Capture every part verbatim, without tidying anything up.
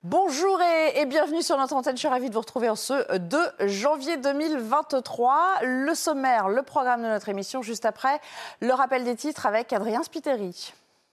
Bonjour et, et bienvenue sur notre antenne. Je suis ravie de vous retrouver en ce deux janvier deux mille vingt-trois. Le sommaire, le programme de notre émission, juste après le rappel des titres avec Adrien Spiteri.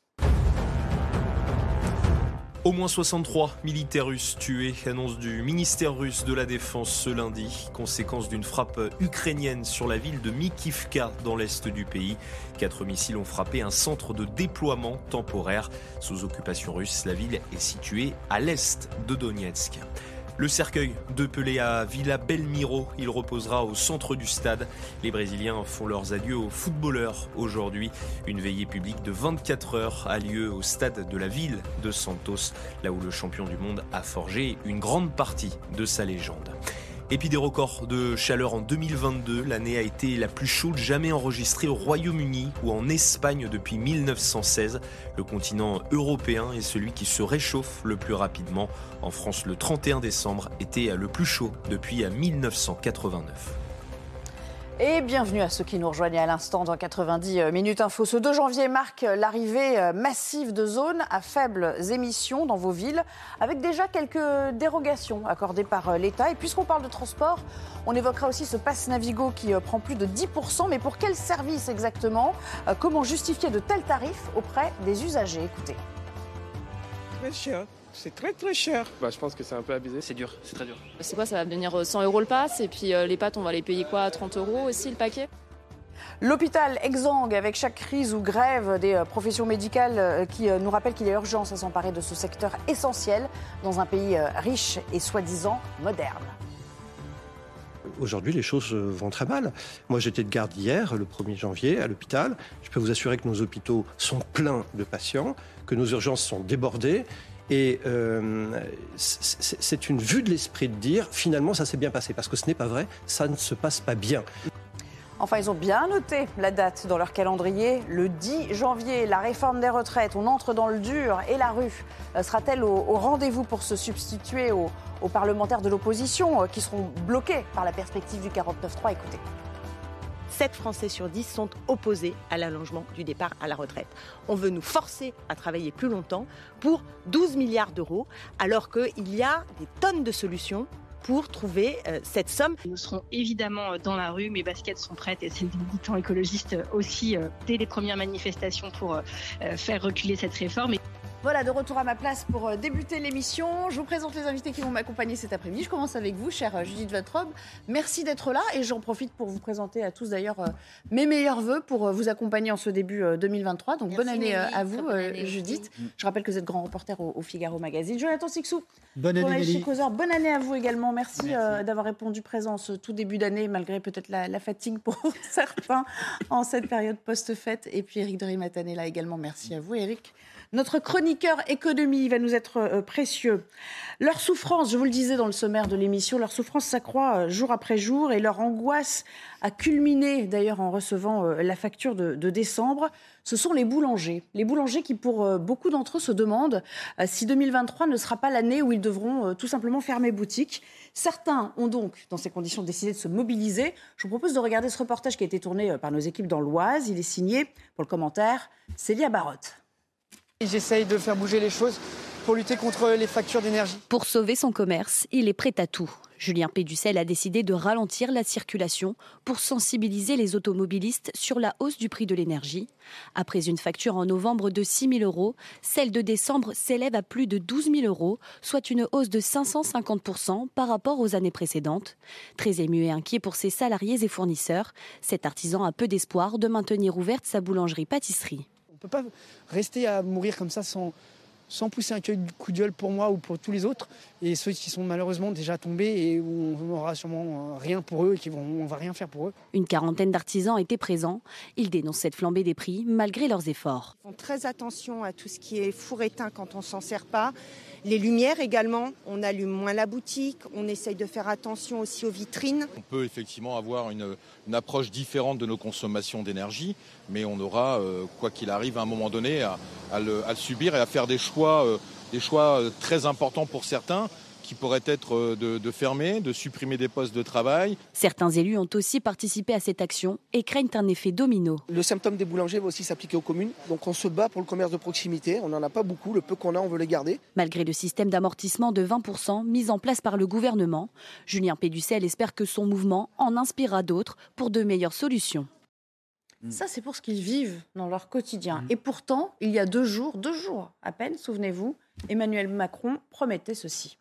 Au moins soixante-trois militaires russes tués, annonce du ministère russe de la Défense ce lundi, conséquence d'une frappe ukrainienne sur la ville de Mykivka dans l'est du pays. Quatre missiles ont frappé un centre de déploiement temporaire. Sous occupation russe, la ville est située à l'est de Donetsk. Le cercueil de Pelé à Villa Belmiro, il reposera au centre du stade. Les Brésiliens font leurs adieux aux footballeurs aujourd'hui. Une veillée publique de vingt-quatre heures a lieu au stade de la ville de Santos, là où le champion du monde a forgé une grande partie de sa légende. Et puis des records de chaleur en deux mille vingt-deux. L'année a été la plus chaude jamais enregistrée au Royaume-Uni ou en Espagne depuis mille neuf cent seize. Le continent européen est celui qui se réchauffe le plus rapidement. En France, le trente et un décembre était le plus chaud depuis mille neuf cent quatre-vingt-neuf. Et bienvenue à ceux qui nous rejoignent à l'instant dans quatre-vingt-dix minutes info. Ce deux janvier marque l'arrivée massive de zones à faibles émissions dans vos villes, avec déjà quelques dérogations accordées par l'État. Et puisqu'on parle de transport, on évoquera aussi ce pass Navigo qui prend plus de dix pour cent. Mais pour quel service exactement ? Comment justifier de tels tarifs auprès des usagers ? Écoutez. Très cher. C'est très très cher. Bah, je pense que c'est un peu abusé. C'est dur, c'est très dur. C'est quoi, ça va devenir cent euros le pass et puis euh, les pâtes, on va les payer quoi, trente euros aussi le paquet ? L'hôpital exsangue avec chaque crise ou grève des professions médicales qui nous rappelle qu'il y a urgence à s'emparer de ce secteur essentiel dans un pays riche et soi-disant moderne. Aujourd'hui, les choses vont très mal. Moi, j'étais de garde hier, le premier janvier, à l'hôpital. Je peux vous assurer que nos hôpitaux sont pleins de patients, que nos urgences sont débordées. Et euh, c'est une vue de l'esprit de dire, finalement, ça s'est bien passé. Parce que ce n'est pas vrai, ça ne se passe pas bien. Enfin, ils ont bien noté la date dans leur calendrier, le dix janvier, la réforme des retraites. On entre dans le dur et la rue sera-t-elle au, au rendez-vous pour se substituer aux, aux parlementaires de l'opposition qui seront bloqués par la perspective du quarante-neuf trois ? Écoutez. sept Français sur dix sont opposés à l'allongement du départ à la retraite. On veut nous forcer à travailler plus longtemps pour douze milliards d'euros, alors qu'il y a des tonnes de solutions pour trouver euh, cette somme. Nous serons évidemment dans la rue, mes baskets sont prêtes et celles des militants écologistes aussi euh, dès les premières manifestations pour euh, faire reculer cette réforme. Voilà, de retour à ma place pour débuter l'émission. Je vous présente les invités qui vont m'accompagner cet après-midi. Je commence avec vous, chère Judith Watrobe. Merci d'être là et j'en profite pour vous présenter à tous d'ailleurs mes meilleurs vœux pour vous accompagner en ce début deux mille vingt-trois. Donc Merci bonne année Nelly, à vous, bonne année Judith. Aussi. Je rappelle que vous êtes grand reporter au, au Figaro Magazine. Jonathan Sixou, bonne année Nelly. Bonne année à vous également. Merci, Merci. Euh, d'avoir répondu présent ce tout début d'année, malgré peut-être la, la fatigue pour certains en cette période post-fête. Et puis Éric de Rimatan est là également. Merci à vous, Éric. Notre chroniqueur économie va nous être euh, précieux. Leur souffrance, je vous le disais dans le sommaire de l'émission, leur souffrance s'accroît euh, jour après jour et leur angoisse a culminé d'ailleurs en recevant euh, la facture de, de décembre. Ce sont les boulangers. Les boulangers qui pour euh, beaucoup d'entre eux se demandent euh, si deux mille vingt-trois ne sera pas l'année où ils devront euh, tout simplement fermer boutique. Certains ont donc, dans ces conditions, décidé de se mobiliser. Je vous propose de regarder ce reportage qui a été tourné euh, par nos équipes dans l'Oise. Il est signé, pour le commentaire, Célia Barotte. J'essaye de faire bouger les choses pour lutter contre les factures d'énergie. Pour sauver son commerce, il est prêt à tout. Julien Péducel a décidé de ralentir la circulation pour sensibiliser les automobilistes sur la hausse du prix de l'énergie. Après une facture en novembre de six mille euros, celle de décembre s'élève à plus de douze mille euros, soit une hausse de cinq cent cinquante pour cent par rapport aux années précédentes. Très ému et inquiet pour ses salariés et fournisseurs, cet artisan a peu d'espoir de maintenir ouverte sa boulangerie-pâtisserie. On ne peut pas rester à mourir comme ça sans, sans pousser un coup de gueule pour moi ou pour tous les autres et ceux qui sont malheureusement déjà tombés et où on n'aura sûrement rien pour eux et qu'on ne va rien faire pour eux. Une quarantaine d'artisans étaient présents. Ils dénoncent cette flambée des prix malgré leurs efforts. Ils font très attention à tout ce qui est four éteint quand on ne s'en sert pas. Les lumières également, on allume moins la boutique, on essaye de faire attention aussi aux vitrines. On peut effectivement avoir une, une approche différente de nos consommations d'énergie, mais on aura, euh, quoi qu'il arrive, à un moment donné, à, à, le, à le subir et à faire des choix, euh, des choix très importants pour certains, qui pourraient être de, de fermer, de supprimer des postes de travail. Certains élus ont aussi participé à cette action et craignent un effet domino. Le symptôme des boulangers va aussi s'appliquer aux communes. Donc on se bat pour le commerce de proximité. On n'en a pas beaucoup. Le peu qu'on a, on veut les garder. Malgré le système d'amortissement de vingt pour cent mis en place par le gouvernement, Julien Péducel espère que son mouvement en inspirera d'autres pour de meilleures solutions. Ça, c'est pour ce qu'ils vivent dans leur quotidien. Mmh. Et pourtant, il y a deux jours, deux jours à peine, souvenez-vous, Emmanuel Macron promettait ceci.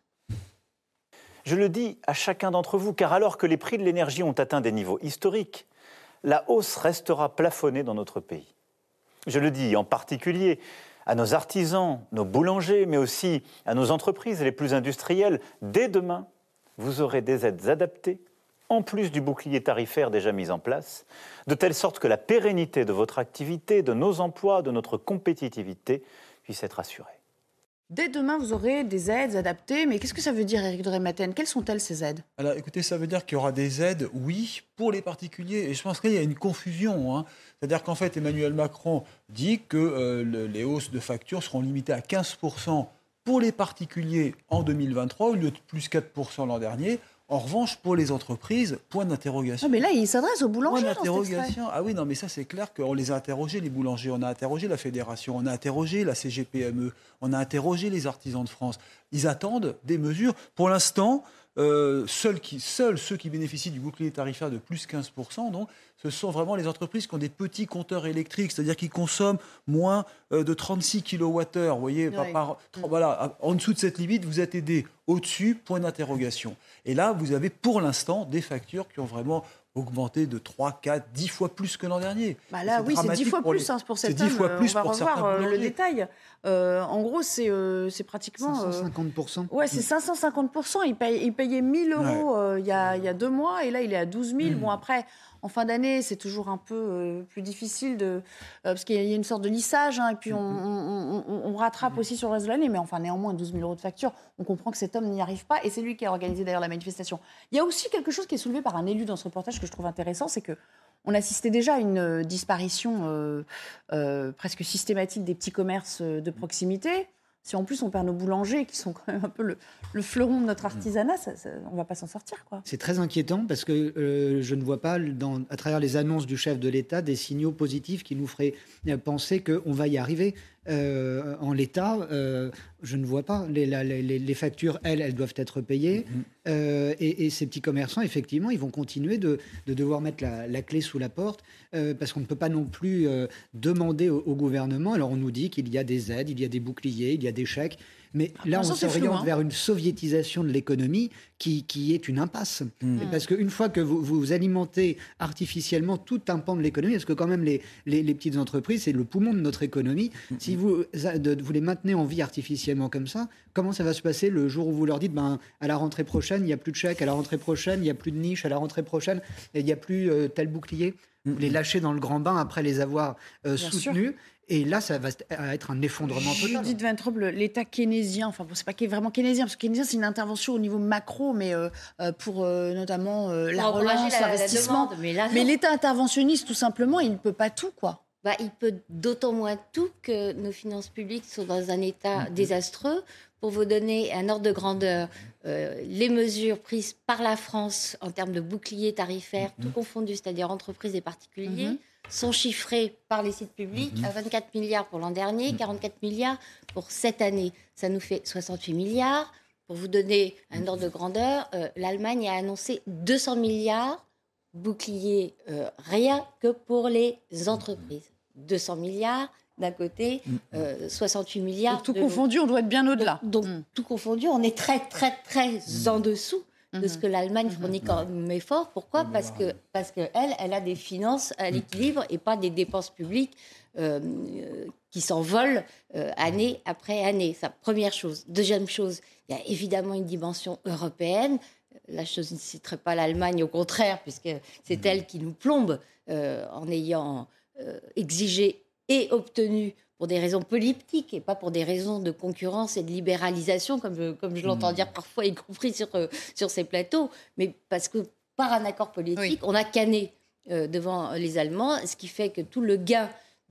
Je le dis à chacun d'entre vous, car alors que les prix de l'énergie ont atteint des niveaux historiques, la hausse restera plafonnée dans notre pays. Je le dis en particulier à nos artisans, nos boulangers, mais aussi à nos entreprises les plus industrielles. Dès demain, vous aurez des aides adaptées, en plus du bouclier tarifaire déjà mis en place, de telle sorte que la pérennité de votre activité, de nos emplois, de notre compétitivité puisse être assurée. Dès demain, vous aurez des aides adaptées, mais qu'est-ce que ça veut dire, Éric de Rijmaten ? Quelles sont-elles, ces aides ? Alors, écoutez, ça veut dire qu'il y aura des aides, oui, pour les particuliers. Et je pense qu'il y a une confusion. Hein. C'est-à-dire qu'en fait, Emmanuel Macron dit que euh, le, les hausses de factures seront limitées à quinze pour cent pour les particuliers en deux mille vingt-trois, au lieu de plus quatre pour cent l'an dernier. En revanche, pour les entreprises, point d'interrogation. Non, mais là, il s'adresse aux boulangers. Point d'interrogation. Ah oui, non, mais ça, c'est clair qu'on les a interrogés, les boulangers. On a interrogé la Fédération, on a interrogé la C G P M E, on a interrogé les artisans de France. Ils attendent des mesures. Pour l'instant, euh, seuls, qui, seuls ceux qui bénéficient du bouclier tarifaire de plus quinze pour cent, donc, ce sont vraiment les entreprises qui ont des petits compteurs électriques, c'est-à-dire qui consomment moins euh, de trente-six kilowattheures. Vous voyez, oui. par, par, voilà, en dessous de cette limite, vous êtes aidé. Au-dessus, point d'interrogation. Et là, vous avez pour l'instant des factures qui ont vraiment augmenté de trois, quatre, dix fois plus que l'an dernier. Bah là, c'est oui, c'est dix fois plus les... hein, pour cet homme. Fois plus on va pour revoir euh, le détail. Euh, en gros, c'est, euh, c'est pratiquement... cinq cent cinquante pour cent. Euh, ouais, c'est cinq cent cinquante pour cent. Il, paye, il payait mille euros ouais. euh, il, y a, il y a deux mois et là, il est à douze mille. Mmh. Bon, après... En fin d'année, c'est toujours un peu euh, plus difficile de, euh, parce qu'il y a une sorte de lissage, hein, et puis on, on, on, on rattrape aussi sur le reste de l'année. Mais enfin, néanmoins, douze mille euros de facture, on comprend que cet homme n'y arrive pas. Et c'est lui qui a organisé d'ailleurs la manifestation. Il y a aussi quelque chose qui est soulevé par un élu dans ce reportage que je trouve intéressant, c'est qu'on assistait déjà à une disparition euh, euh, presque systématique des petits commerces de proximité. Si en plus on perd nos boulangers, qui sont quand même un peu le, le fleuron de notre artisanat, ça, ça, on ne va pas s'en sortir, quoi. C'est très inquiétant parce que euh, je ne vois pas, dans, à travers les annonces du chef de l'État, des signaux positifs qui nous feraient penser qu'on va y arriver. Euh, en l'état, euh, je ne vois pas. Les, la, les, les factures, elles, elles doivent être payées. Mmh. Euh, et, et ces petits commerçants, effectivement, ils vont continuer de, de devoir mettre la, la clé sous la porte euh, parce qu'on ne peut pas non plus euh, demander au, au gouvernement. Alors, on nous dit qu'il y a des aides, il y a des boucliers, il y a des chèques. Mais là, on s'oriente hein. vers une soviétisation de l'économie qui, qui est une impasse. Mmh. Parce qu'une fois que vous, vous alimentez artificiellement tout un pan de l'économie, parce que quand même les, les, les petites entreprises, c'est le poumon de notre économie, mmh. si vous, de, vous les maintenez en vie artificiellement comme ça, comment ça va se passer le jour où vous leur dites ben, à la rentrée prochaine, il n'y a plus de chèques, à la rentrée prochaine, il n'y a plus de niche, à la rentrée prochaine, il n'y a plus euh, tel bouclier. Mmh. Vous les lâchez dans le grand bain après les avoir euh, soutenus. Sûr. Et là, ça va être un effondrement total. Judith Van Tromp, l'État keynésien, enfin, bon, c'est pas vraiment keynésien, parce que keynésien, c'est une intervention au niveau macro, mais euh, pour euh, notamment euh, la relance, la, l'investissement. La mais, là, mais l'État interventionniste, tout simplement, il ne peut pas tout, quoi. Bah, il peut d'autant moins tout que nos finances publiques sont dans un état mmh. désastreux. Pour vous donner un ordre de grandeur, euh, les mesures prises par la France en termes de bouclier tarifaire, mmh. tout confondu, c'est-à-dire entreprises et particuliers, mmh. sont chiffrés par les sites publics mmh. à vingt-quatre milliards pour l'an dernier, mmh. quarante-quatre milliards pour cette année. Ça nous fait soixante-huit milliards. Pour vous donner un ordre de grandeur, euh, l'Allemagne a annoncé deux cents milliards boucliers euh, rien que pour les entreprises. deux cents milliards d'un côté, euh, soixante-huit milliards. Donc, tout confondu, on doit être bien au-delà. Donc, donc mmh. tout confondu, on est très, très, très mmh. en dessous de mmh. ce que l'Allemagne fournit mmh. comme effort. Pourquoi ? Parce que parce que elle, elle a des finances à l'équilibre et pas des dépenses publiques euh, euh, qui s'envolent euh, année après année. C'est la première chose. Deuxième chose, il y a évidemment une dimension européenne. Là, je ne citerai pas l'Allemagne, au contraire, puisque c'est mmh. elle qui nous plombe euh, en ayant euh, exigé et obtenu pour des raisons politiques et pas pour des raisons de concurrence et de libéralisation, comme je, comme je l'entends mmh. dire parfois, y compris sur, euh, sur ces plateaux, mais parce que par un accord politique, oui. on a canné euh, devant les Allemands, ce qui fait que tout le gain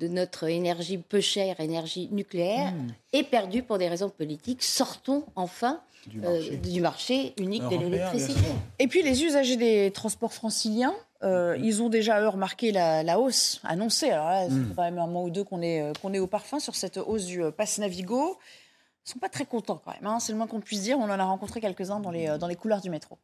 de notre énergie peu chère, énergie nucléaire, Mmh. est perdu pour des raisons politiques. Sortons enfin Du euh, marché. du marché unique de Européen, l'électricité. bien sûr. Et puis les usagers des transports franciliens, euh, ils ont déjà, eux, remarqué la, la hausse annoncée. Alors là, ça Mm. fait quand même un mois ou deux qu'on est, euh, qu'on est au parfum sur cette hausse du euh, pass Navigo. Ils ne sont pas très contents quand même, hein, c'est le moins qu'on puisse dire. On en a rencontré quelques-uns dans les, euh, dans les couloirs du métro.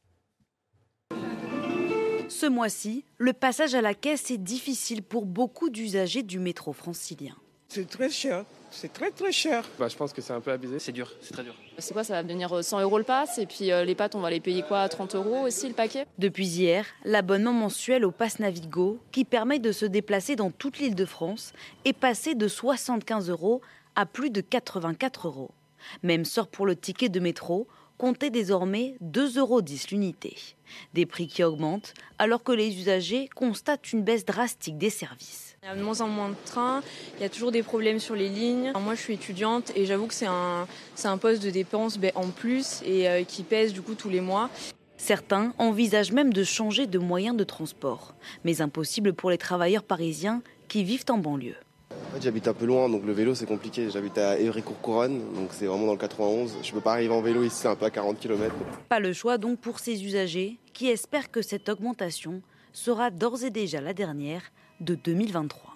Ce mois-ci, le passage à la caisse est difficile pour beaucoup d'usagers du métro francilien. C'est très cher. C'est très très cher. Bah, je pense que c'est un peu abusé. C'est dur, c'est très dur. C'est quoi, ça va devenir cent euros le pass. Et puis euh, les pâtes, on va les payer quoi, trente euros aussi le paquet. Depuis hier, l'abonnement mensuel au Pass Navigo, qui permet de se déplacer dans toute l'île de France, est passé de soixante-quinze euros à plus de quatre-vingt-quatre euros. Même sort pour le ticket de métro, comptez désormais deux euros dix l'unité. Des prix qui augmentent alors que les usagers constatent une baisse drastique des services. Il y a de moins en moins de trains, il y a toujours des problèmes sur les lignes. Alors moi je suis étudiante et j'avoue que c'est un, c'est un poste de dépense ben, en plus et euh, qui pèse du coup tous les mois. Certains envisagent même de changer de moyen de transport, mais impossible pour les travailleurs parisiens qui vivent en banlieue. En fait, j'habite un peu loin, donc le vélo c'est compliqué. J'habite à Évry-Courcouronnes, donc c'est vraiment dans le quatre-vingt-onze. Je peux pas arriver en vélo ici, c'est un peu à quarante kilomètres. Pas le choix donc pour ces usagers qui espèrent que cette augmentation sera d'ores et déjà la dernière de deux mille vingt-trois.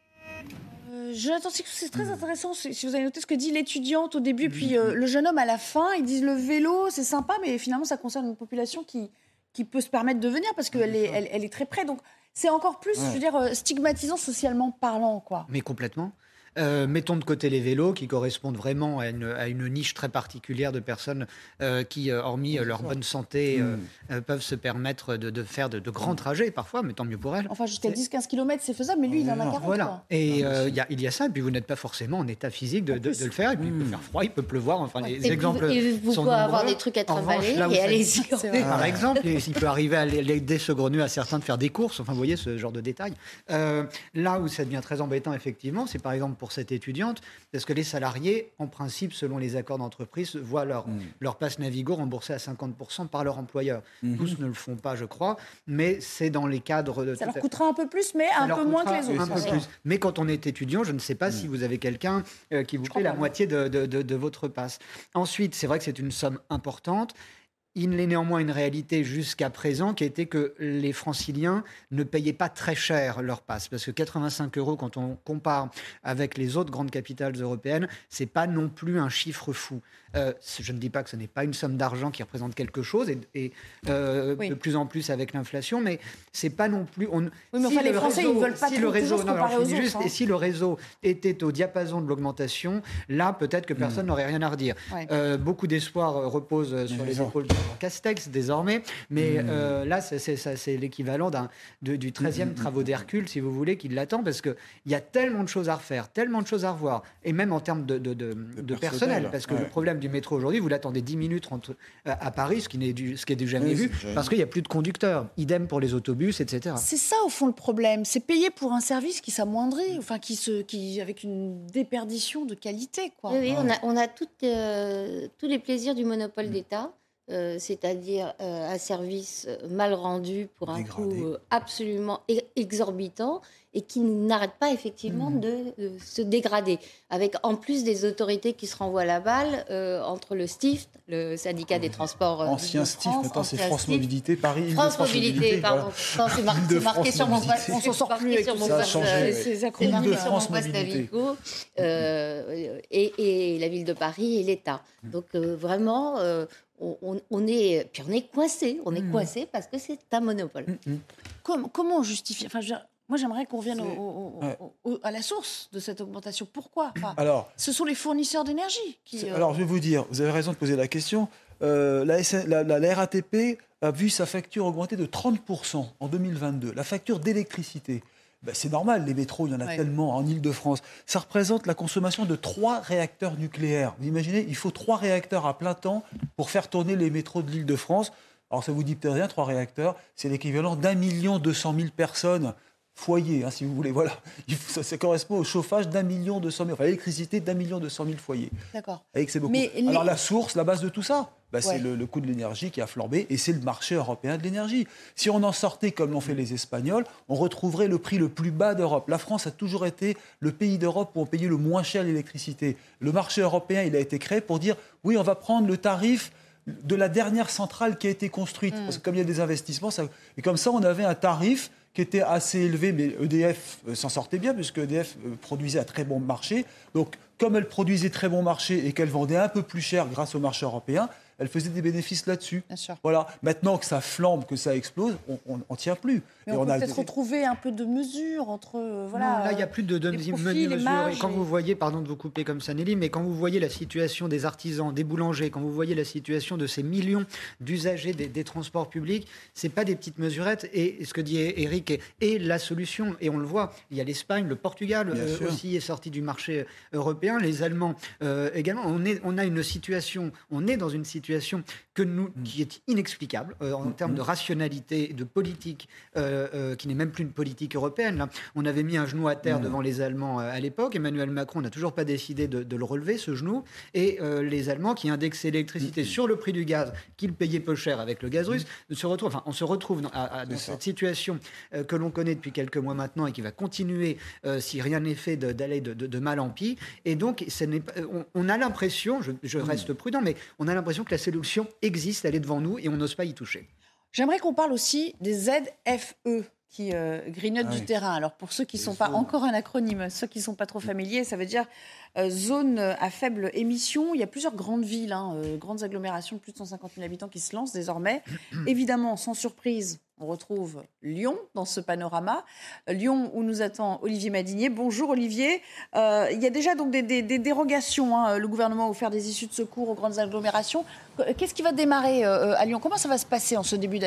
Euh, Jonathan Sixou, c'est très intéressant si si vous avez noté ce que dit l'étudiante au début, puis euh, le jeune homme à la fin. Ils disent le vélo, c'est sympa, mais finalement ça concerne une population qui, qui peut se permettre de venir parce qu'elle est, elle, elle est très près. Donc c'est encore plus, Ouais. je veux dire, euh, stigmatisant socialement parlant, quoi. Mais complètement. Euh, mettons de côté les vélos qui correspondent vraiment à une, à une niche très particulière de personnes euh, qui, euh, hormis euh, leur bonne santé, euh, euh, peuvent se permettre de, de faire de, de grands trajets parfois, mais tant mieux pour elles. Enfin, jusqu'à dix à quinze kilomètres, c'est faisable, mais lui, il en a quarante. Voilà. quoi. Et euh, il y, a- il y a ça, et puis vous n'êtes pas forcément en état phisique de, de- de le faire, et puis il peut faire froid, il peut pleuvoir, enfin les Et exemples vous- et vous sont pouvez avoir nombreux. des trucs à En revanche, travailler, là où et ça- allez-y. C'est vrai. Par exemple, et il peut arriver à l'aider saugrenue à certains de faire des courses, enfin vous voyez ce genre de détails. Euh, là où ça devient très embêtant effectivement, c'est par exemple pour cette étudiante, parce que les salariés, en principe, selon les accords d'entreprise, voient leur, Mm. leur passe Navigo remboursé à cinquante pour cent par leur employeur. Mhm. Tous ne le font pas, je crois, mais c'est dans les cadres de... Ça tout leur à- coûtera un peu plus, mais ça un leur peu moins que coûtera les autres. un peu Ouais. plus. Mais quand on est étudiant, je ne sais pas si vous avez quelqu'un euh, qui vous paie la pas. moitié de, de- de- de votre passe. Ensuite, c'est vrai que c'est une somme importante. Il est néanmoins une réalité jusqu'à présent qui était que les franciliens ne payaient pas très cher leur passe. Parce que quatre-vingt-cinq euros, quand on compare avec les autres grandes capitales européennes, c'est pas non plus un chiffre fou. Euh, je ne dis pas que ce n'est pas une somme d'argent qui représente quelque chose, et, et, euh, Oui. de plus en plus avec l'inflation, mais c'est pas non plus... On, Oui, mais enfin, les le Français, ils veulent pas si trop- le réseau, toujours se non, alors, comparer je aux finis juste, autres, hein. et si le réseau était au diapason de l'augmentation, là, peut-être que personne n'aurait rien à redire. Ouais. Euh, beaucoup d'espoir euh, repose euh, sur Mais les non. épaules de Castex désormais, mais Mmh. euh, là, c'est, c'est, ça, c'est l'équivalent d'un, de- du treizième travaux d'Hercule, si vous voulez, qui l'attend, parce qu'il y a tellement de choses à refaire, tellement de choses à revoir, et même en termes de, de, de, de personnel, personnel, parce que ouais. le problème du métro aujourd'hui, vous l'attendez dix minutes entre, euh, à Paris, ce qui n'est du, ce qui est du jamais Oui, vu, c'est jamais parce vu. qu'il n'y a plus de conducteurs. Idem pour les autobus, et cetera. C'est ça, au fond, le problème. C'est payer pour un service qui s'amoindrit, enfin, qui se, qui, avec une déperdition de qualité, quoi. Oui, oui, on a, on a toutes, euh, tous les plaisirs du monopole d'État, euh, c'est-à-dire euh, un service mal rendu pour un Dégradé. coût euh, absolument e- exorbitant et qui n'arrête pas effectivement de, de se dégrader. Avec en plus des autorités qui se renvoient la balle euh, entre le STIFT, le syndicat des transports. euh, Ancien d'Île-de-France, STIF, maintenant c'est ancien France STIF. Mobilité, Paris, France Île-de-France Mobilité, pardon. voilà. Non, c'est mar- c'est Île-de-France marqué sur mon Mobilité. passe. On s'en sort marqué plus avec sur tout mon ça. Ça a passe, changé, euh, ouais. Ces c'est acronymes. marqué sur mon Île-de-France passe Mobilité. Navigo, euh, et, et la ville de Paris et l'État. Donc euh, vraiment, euh, on, on- on est, puis on est coincé, on est coincé parce que c'est un monopole. Com- comment on justifie enfin, je veux dire, moi, j'aimerais qu'on revienne au- C'est- au- au- ouais. au- à la source de cette augmentation. Pourquoi Enfin, Alors, ce sont les fournisseurs d'énergie qui... c'est- euh, alors, je vais vous dire, vous avez raison de poser la question. Euh, la, S N la- la- la R A T P a vu sa facture augmenter de trente pour cent en deux mille vingt-deux. La facture d'électricité, ben, c'est normal, les métros, il y en a Ouais. tellement en Île-de-France. Ça représente la consommation de trois réacteurs nucléaires. Vous imaginez, il faut trois réacteurs à plein temps pour faire tourner les métros de l'Île-de-France. Alors ça vous dit peut-être rien, trois réacteurs, c'est l'équivalent d'un million deux cent mille personnes. Foyers, hein, si vous voulez, voilà. Il faut- ça, ça correspond au chauffage d'un million deux cent mille, enfin l'électricité d'un million deux cent mille foyers. D'accord. Avec c'est beaucoup. Mais les- Alors la source, la base de tout ça, bah, c'est Ouais. le, le coût de l'énergie qui a flambé et c'est le marché européen de l'énergie. Si on en sortait comme l'ont fait les Espagnols, on retrouverait le prix le plus bas d'Europe. La France a toujours été le pays d'Europe où on payait le moins cher l'électricité. Le marché européen, il a été créé pour dire oui, on va prendre le tarif de la dernière centrale qui a été construite. Mmh. Parce que comme il y a des investissements, ça... et comme ça, on avait un tarif qui était assez élevé, mais E D F euh, s'en sortait bien, puisque E D F euh, produisait à très bon marché. Donc, comme elle produisait très bon marché et qu'elle vendait un peu plus cher grâce au marché européen, elle faisait des bénéfices là-dessus. Bien sûr. Voilà. Maintenant que ça flambe, que ça explose, on ne tient plus. Mais et on, on peut a peut-être retrouver un peu de mesure entre... euh, voilà, non, là, il n'y a plus de, de les mesure. profits, les marges, Et quand et... vous voyez, pardon de vous couper comme ça, Nelly, mais quand vous voyez la situation des artisans, des boulangers, quand vous voyez la situation de ces millions d'usagers des, des transports publics, ce n'est pas des petites mesurettes. Et ce que dit Eric est, est la solution. Et on le voit, il y a l'Espagne, le Portugal euh, aussi est sorti du marché européen, les Allemands euh, également. On, est, on a une situation, on est dans une situation que nous, qui est inexplicable euh, en termes de rationalité, de politique, euh, euh, qui n'est même plus une politique européenne. Là. On avait mis un genou à terre mmh. devant les Allemands euh, à l'époque. Emmanuel Macron n'a toujours pas décidé de, de le relever, ce genou. Et euh, les Allemands qui indexaient l'électricité mmh. sur le prix du gaz, qu'ils payaient peu cher avec le gaz russe, mmh. se retrouvent, enfin, on se retrouve dans, à, à, dans cette situation euh, que l'on connaît depuis quelques mois maintenant et qui va continuer, euh, si rien n'est fait, de, d'aller de, de, de mal en pis. Et donc, ce n'est pas, on, on a l'impression, je, je reste mmh. prudent, mais on a l'impression que la solution existe, elle est devant nous et on n'ose pas y toucher. J'aimerais qu'on parle aussi des Z F E qui euh, grignotent ah du oui. terrain. Alors pour ceux qui ne sont pas encore un acronyme, ceux qui ne sont pas trop familiers, ça veut dire euh, zone à faible émission. Il y a plusieurs grandes villes, hein, euh, grandes agglomérations de plus de cent cinquante mille habitants qui se lancent désormais. Évidemment, sans surprise, on retrouve Lyon dans ce panorama. Lyon où nous attend Olivier Madinier. Bonjour Olivier. Euh, il y a déjà donc des, des, des dérogations. Hein. Le gouvernement a offert des issues de secours aux grandes agglomérations. Qu'est-ce qui va démarrer euh, à Lyon ? Comment ça va se passer en ce début d'année ?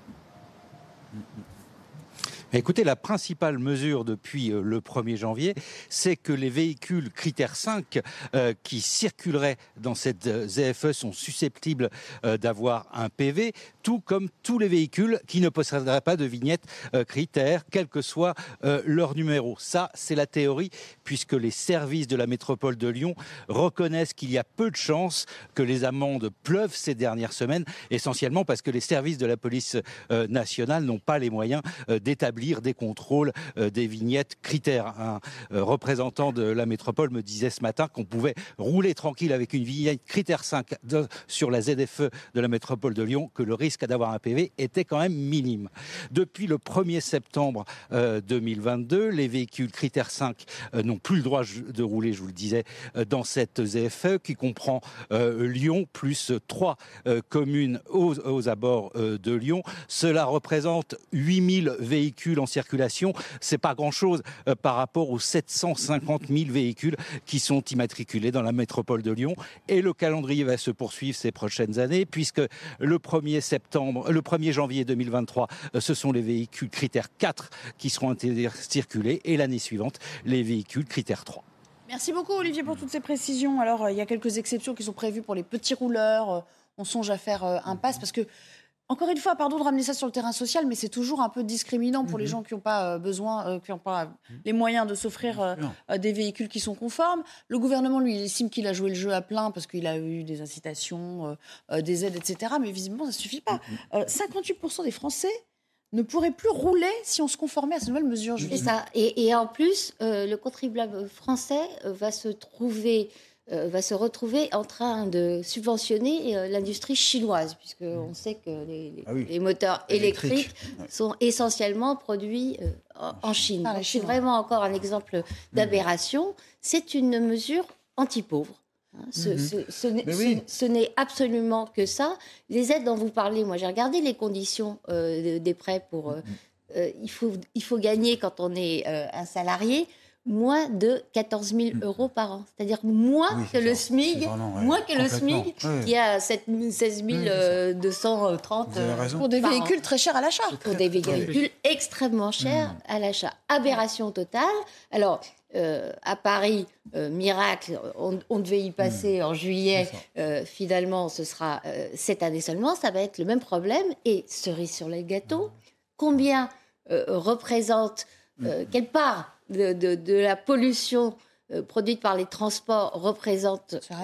Écoutez, la principale mesure depuis le premier janvier, c'est que les véhicules critère cinq euh, qui circuleraient dans cette Z F E sont susceptibles euh, d'avoir un P V, tout comme tous les véhicules qui ne posséderaient pas de vignette euh, critère, quel que soit euh, leur numéro. Ça, c'est la théorie, puisque les services de la métropole de Lyon reconnaissent qu'il y a peu de chances que les amendes pleuvent ces dernières semaines, essentiellement parce que les services de la police euh, nationale n'ont pas les moyens euh, d'établir des contrôles euh, des vignettes critères. Un euh, représentant de la métropole me disait ce matin qu'on pouvait rouler tranquille avec une vignette critère cinq de, sur la Z F E de la métropole de Lyon, que le risque d'avoir un P V était quand même minime. Depuis le premier septembre euh, deux mille vingt-deux, les véhicules critère cinq euh, n'ont plus le droit de rouler, je vous le disais, euh, dans cette Z F E qui comprend euh, Lyon plus trois euh, communes aux, aux abords euh, de Lyon. Cela représente huit mille véhicules en circulation. C'est pas grand-chose euh, par rapport aux sept cent cinquante mille véhicules qui sont immatriculés dans la métropole de Lyon. Et le calendrier va se poursuivre ces prochaines années, puisque le premier septembre, le premier janvier deux mille vingt-trois, euh, ce sont les véhicules critère quatre qui seront circulés, et l'année suivante, les véhicules critère trois. Merci beaucoup Olivier pour toutes ces précisions. Alors euh, il y a quelques exceptions qui sont prévues pour les petits rouleurs. Euh, on songe à faire euh, un pass parce que encore une fois, pardon de ramener ça sur le terrain social, mais c'est toujours un peu discriminant pour mmh. les gens qui n'ont pas besoin, euh, qui n'ont pas les moyens de s'offrir euh, des véhicules qui sont conformes. Le gouvernement, lui, il estime qu'il a joué le jeu à plein parce qu'il a eu des incitations, euh, des aides, et cetera. Mais visiblement, ça ne suffit pas. Euh, cinquante-huit pour cent des Français ne pourraient plus rouler si on se conformait à ces nouvelles mesures. C'est ça. Et, et en plus, euh, le contribuable français va se trouver... Euh, va se retrouver en train de subventionner euh, l'industrie chinoise, puisqu'on sait que les, les, ah oui. les moteurs électriques Électrique. sont essentiellement produits euh, en, en Chine. Ah, Donc, c'est vraiment encore un exemple d'aberration. C'est une mesure anti-pauvre. Hein. Ce, mm-hmm. ce, ce, ce, oui. ce, ce n'est absolument que ça. Les aides dont vous parlez, moi j'ai regardé les conditions euh, des prêts pour... Euh, mm-hmm. euh, il, faut, il faut gagner quand on est euh, un salarié moins de quatorze mille euros par an. C'est-à-dire moins oui, que le SMIC, vraiment, ouais, moins que le SMIC, ouais. qui est à seize mille deux cent trente oui, pour des véhicules an. très chers à l'achat. Pour des véhicules oui. extrêmement chers mmh. à l'achat. Aberration totale. Alors, euh, à Paris, euh, miracle, on, on devait y passer mmh. en juillet. Euh, finalement, ce sera euh, cette année seulement. Ça va être le même problème. Et cerise sur le gâteau, combien euh, représente, euh, mmh. quelle part De, de, de la pollution euh, produite par les transports représente C'est rien.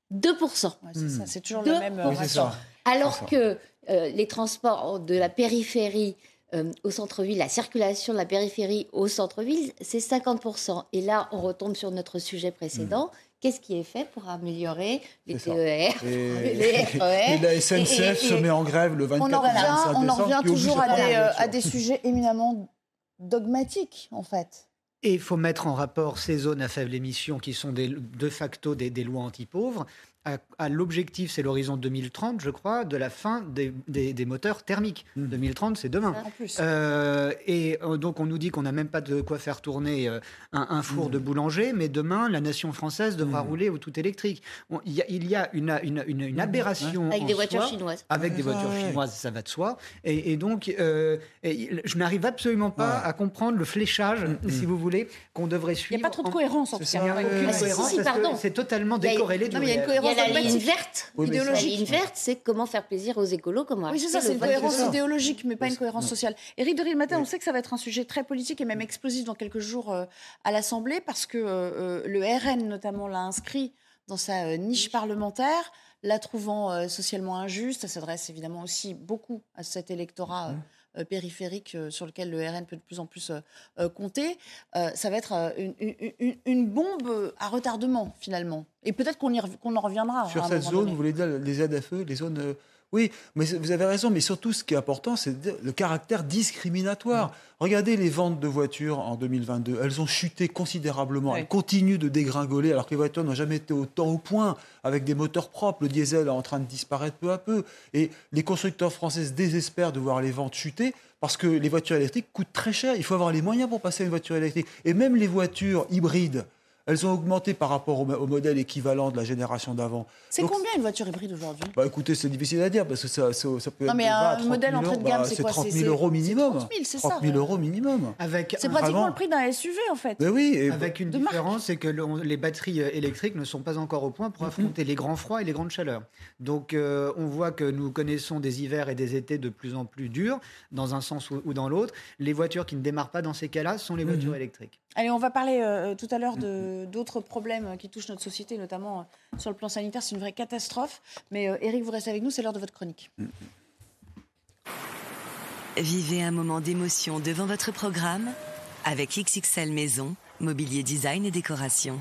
deux pour cent. Ouais, c'est ça, c'est toujours deux le même pour cent. euh, ratio. Alors C'est ça. que euh, les transports de la périphérie euh, au centre-ville, la circulation de la périphérie au centre-ville, c'est cinquante pour cent. Et là, on retombe sur notre sujet précédent. Mmh. Qu'est-ce qui est fait pour améliorer les T E R, et... les R E R Et la S N C F et, et, se met en grève le vingt-quatre on en revient, vingt-cinq on en décembre. revient toujours à des, euh, à des sujets éminemment dogmatiques, en fait. Et il faut mettre en rapport ces zones à faible émission qui sont des, de facto des, des lois anti-pauvres à, à l'objectif, c'est l'horizon deux mille trente, je crois, de la fin des, des, des moteurs thermiques. Mmh. deux mille trente, c'est demain. En plus. Euh, et euh, donc on nous dit qu'on n'a même pas de quoi faire tourner euh, un, un four mmh. de boulanger, mais demain, la nation française devra mmh. rouler au tout électrique. On, il, y a, il y a une, une, une, une aberration avec des voitures soi, chinoises. Avec des voitures ouais. chinoises, ça va de soi. Et, et donc, euh, et je n'arrive absolument pas ouais. à comprendre le fléchage, mmh. si vous voulez, qu'on devrait suivre. Il n'y a pas trop de cohérence, en tout cas. Il n'y a aucune ah, cohérence, si, si, pardon. C'est totalement décorrélé du réel. Il y a une cohérence il y a la ligne verte, oui, idéologique. La ligne verte, c'est comment faire plaisir aux écolos, comment. Oui, c'est ça, c'est une cohérence idéologique, mais pas une cohérence sociale. Éric de Riel-Matin, on sait que ça va être un sujet très politique et même explosif dans quelques jours euh, à l'Assemblée, parce que euh, le R N, notamment, l'a inscrit dans sa euh, niche parlementaire, la trouvant euh, socialement injuste. Ça s'adresse évidemment aussi beaucoup à cet électorat euh, euh, périphérique euh, sur lequel le R N peut de plus en plus euh, euh, compter. Euh, ça va être euh, une, une, une bombe à retardement, finalement. Et peut-être qu'on, y rev- qu'on en reviendra. Sur cette zone, donné. Vous voulez dire les Z F E, les zones... Euh... Oui, mais vous avez raison, mais surtout ce qui est important, c'est le caractère discriminatoire. Mmh. Regardez les ventes de voitures en deux mille vingt-deux, elles ont chuté considérablement, oui. Elles continuent de dégringoler alors que les voitures n'ont jamais été autant au point, avec des moteurs propres, le diesel est en train de disparaître peu à peu. Et les constructeurs français se désespèrent de voir les ventes chuter parce que les voitures électriques coûtent très cher, il faut avoir les moyens pour passer à une voiture électrique. Et même les voitures hybrides, elles ont augmenté par rapport au, au modèle équivalent de la génération d'avant. C'est Donc, combien une voiture hybride aujourd'hui ? Bah écoutez, c'est difficile à dire parce que ça, ça, ça peut non, être mais un modèle entrée de gamme, bah, c'est, c'est quoi ? trente mille euros minimum. trente mille, c'est ça. trente mille euros minimum. Avec c'est un... pratiquement Vraiment. le prix d'un S U V en fait. Mais oui, et... Avec une de différence, marque. c'est que le, on, les batteries électriques ne sont pas encore au point pour affronter mm-hmm. les grands froids et les grandes chaleurs. Donc euh, on voit que nous connaissons des hivers et des étés de plus en plus durs, dans un sens ou, ou dans l'autre. Les voitures qui ne démarrent pas dans ces cas-là sont les voitures mm-hmm. électriques. Allez, on va parler euh, tout à l'heure de, d'autres problèmes qui touchent notre société, notamment euh, sur le plan sanitaire. C'est une vraie catastrophe. Mais euh, Éric, vous restez avec nous, c'est l'heure de votre chronique. Vivez un moment d'émotion devant votre programme avec X X L Maison, mobilier design et décoration.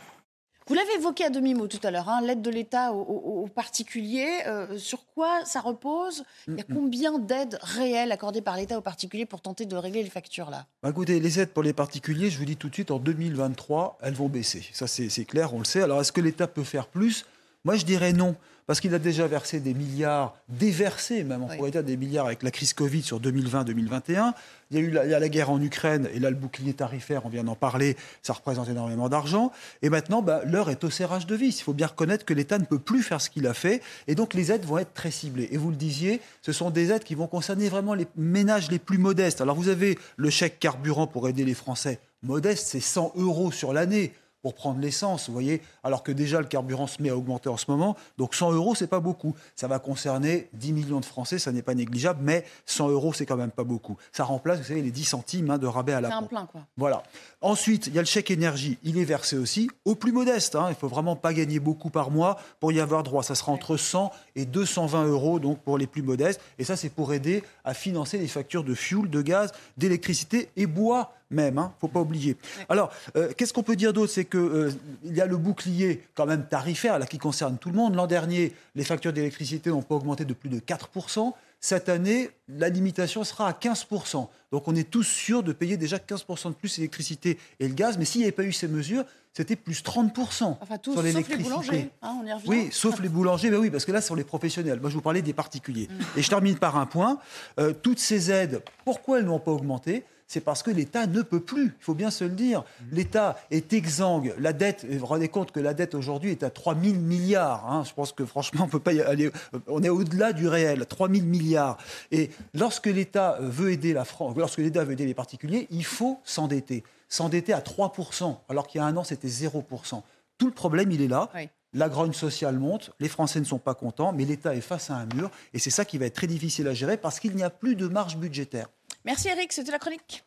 Vous l'avez évoqué à demi-mot tout à l'heure, hein, l'aide de l'État aux, aux, aux particuliers. Euh, sur quoi ça repose ? Il y a combien d'aides réelles accordées par l'État aux particuliers pour tenter de régler les factures là ? Bah écoutez, les aides pour les particuliers, je vous dis tout de suite, en deux mille vingt-trois, elles vont baisser. Ça, c'est, c'est clair, on le sait. Alors, est-ce que l'État peut faire plus ? Moi, je dirais non. Parce qu'il a déjà versé des milliards, déversé même, on oui. pourrait dire des milliards avec la crise Covid sur deux mille vingt deux mille vingt et un. Il y a eu la, il y a la guerre en Ukraine, et là, le bouclier tarifaire, on vient d'en parler, ça représente énormément d'argent. Et maintenant, bah, l'heure est au serrage de vis. Il faut bien reconnaître que l'État ne peut plus faire ce qu'il a fait, et donc les aides vont être très ciblées. Et vous le disiez, ce sont des aides qui vont concerner vraiment les ménages les plus modestes. Alors vous avez le chèque carburant pour aider les Français modestes, c'est cent euros sur l'année. Pour prendre l'essence, vous voyez, alors que déjà le carburant se met à augmenter en ce moment, donc cent euros, c'est pas beaucoup. Ça va concerner dix millions de Français, ça n'est pas négligeable, mais cent euros, c'est quand même pas beaucoup. Ça remplace, vous savez, les dix centimes hein, de rabais à la pompe. C'est un plein, quoi. Voilà. Ensuite, il y a le chèque énergie, il est versé aussi aux plus modestes. Hein. Il ne faut vraiment pas gagner beaucoup par mois pour y avoir droit. Ça sera entre cent et deux cent vingt euros donc pour les plus modestes. Et ça, c'est pour aider à financer les factures de fioul, de gaz, d'électricité et bois même. Il hein. ne faut pas oublier. Ouais. Alors, euh, qu'est-ce qu'on peut dire d'autre ? C'est qu'il euh, y a le bouclier quand même tarifaire là, qui concerne tout le monde. L'an dernier, les factures d'électricité n'ont pas augmenté de plus de quatre pour cent. Cette année, la limitation sera à quinze pour cent. Donc on est tous sûrs de payer déjà quinze pour cent de plus l'électricité et le gaz. Mais s'il n'y avait pas eu ces mesures, c'était plus trente pour cent enfin, tous, sur l'électricité. Sauf les boulangers, hein, on y revient. Oui, sauf les boulangers, ben oui, parce que là, ce sont les professionnels. Moi, je vous parlais des particuliers. Mmh. Et je termine par un point. Euh, toutes ces aides, pourquoi elles n'ont pas augmenté ? C'est parce que l'État ne peut plus, il faut bien se le dire. L'État est exsangue. La dette, vous vous rendez compte que la dette aujourd'hui est à trois mille milliards. Hein. Je pense que franchement, on peut pas y aller. On est au-delà du réel, trois mille milliards. Et lorsque l'État veut aider la France, lorsque l'État veut aider les particuliers, il faut s'endetter. S'endetter à trois pour cent, alors qu'il y a un an, c'était zéro pour cent. Tout le problème, il est là. Oui. La grogne sociale monte, les Français ne sont pas contents, mais l'État est face à un mur. Et c'est ça qui va être très difficile à gérer parce qu'il n'y a plus de marge budgétaire. Merci Eric, c'était la chronique.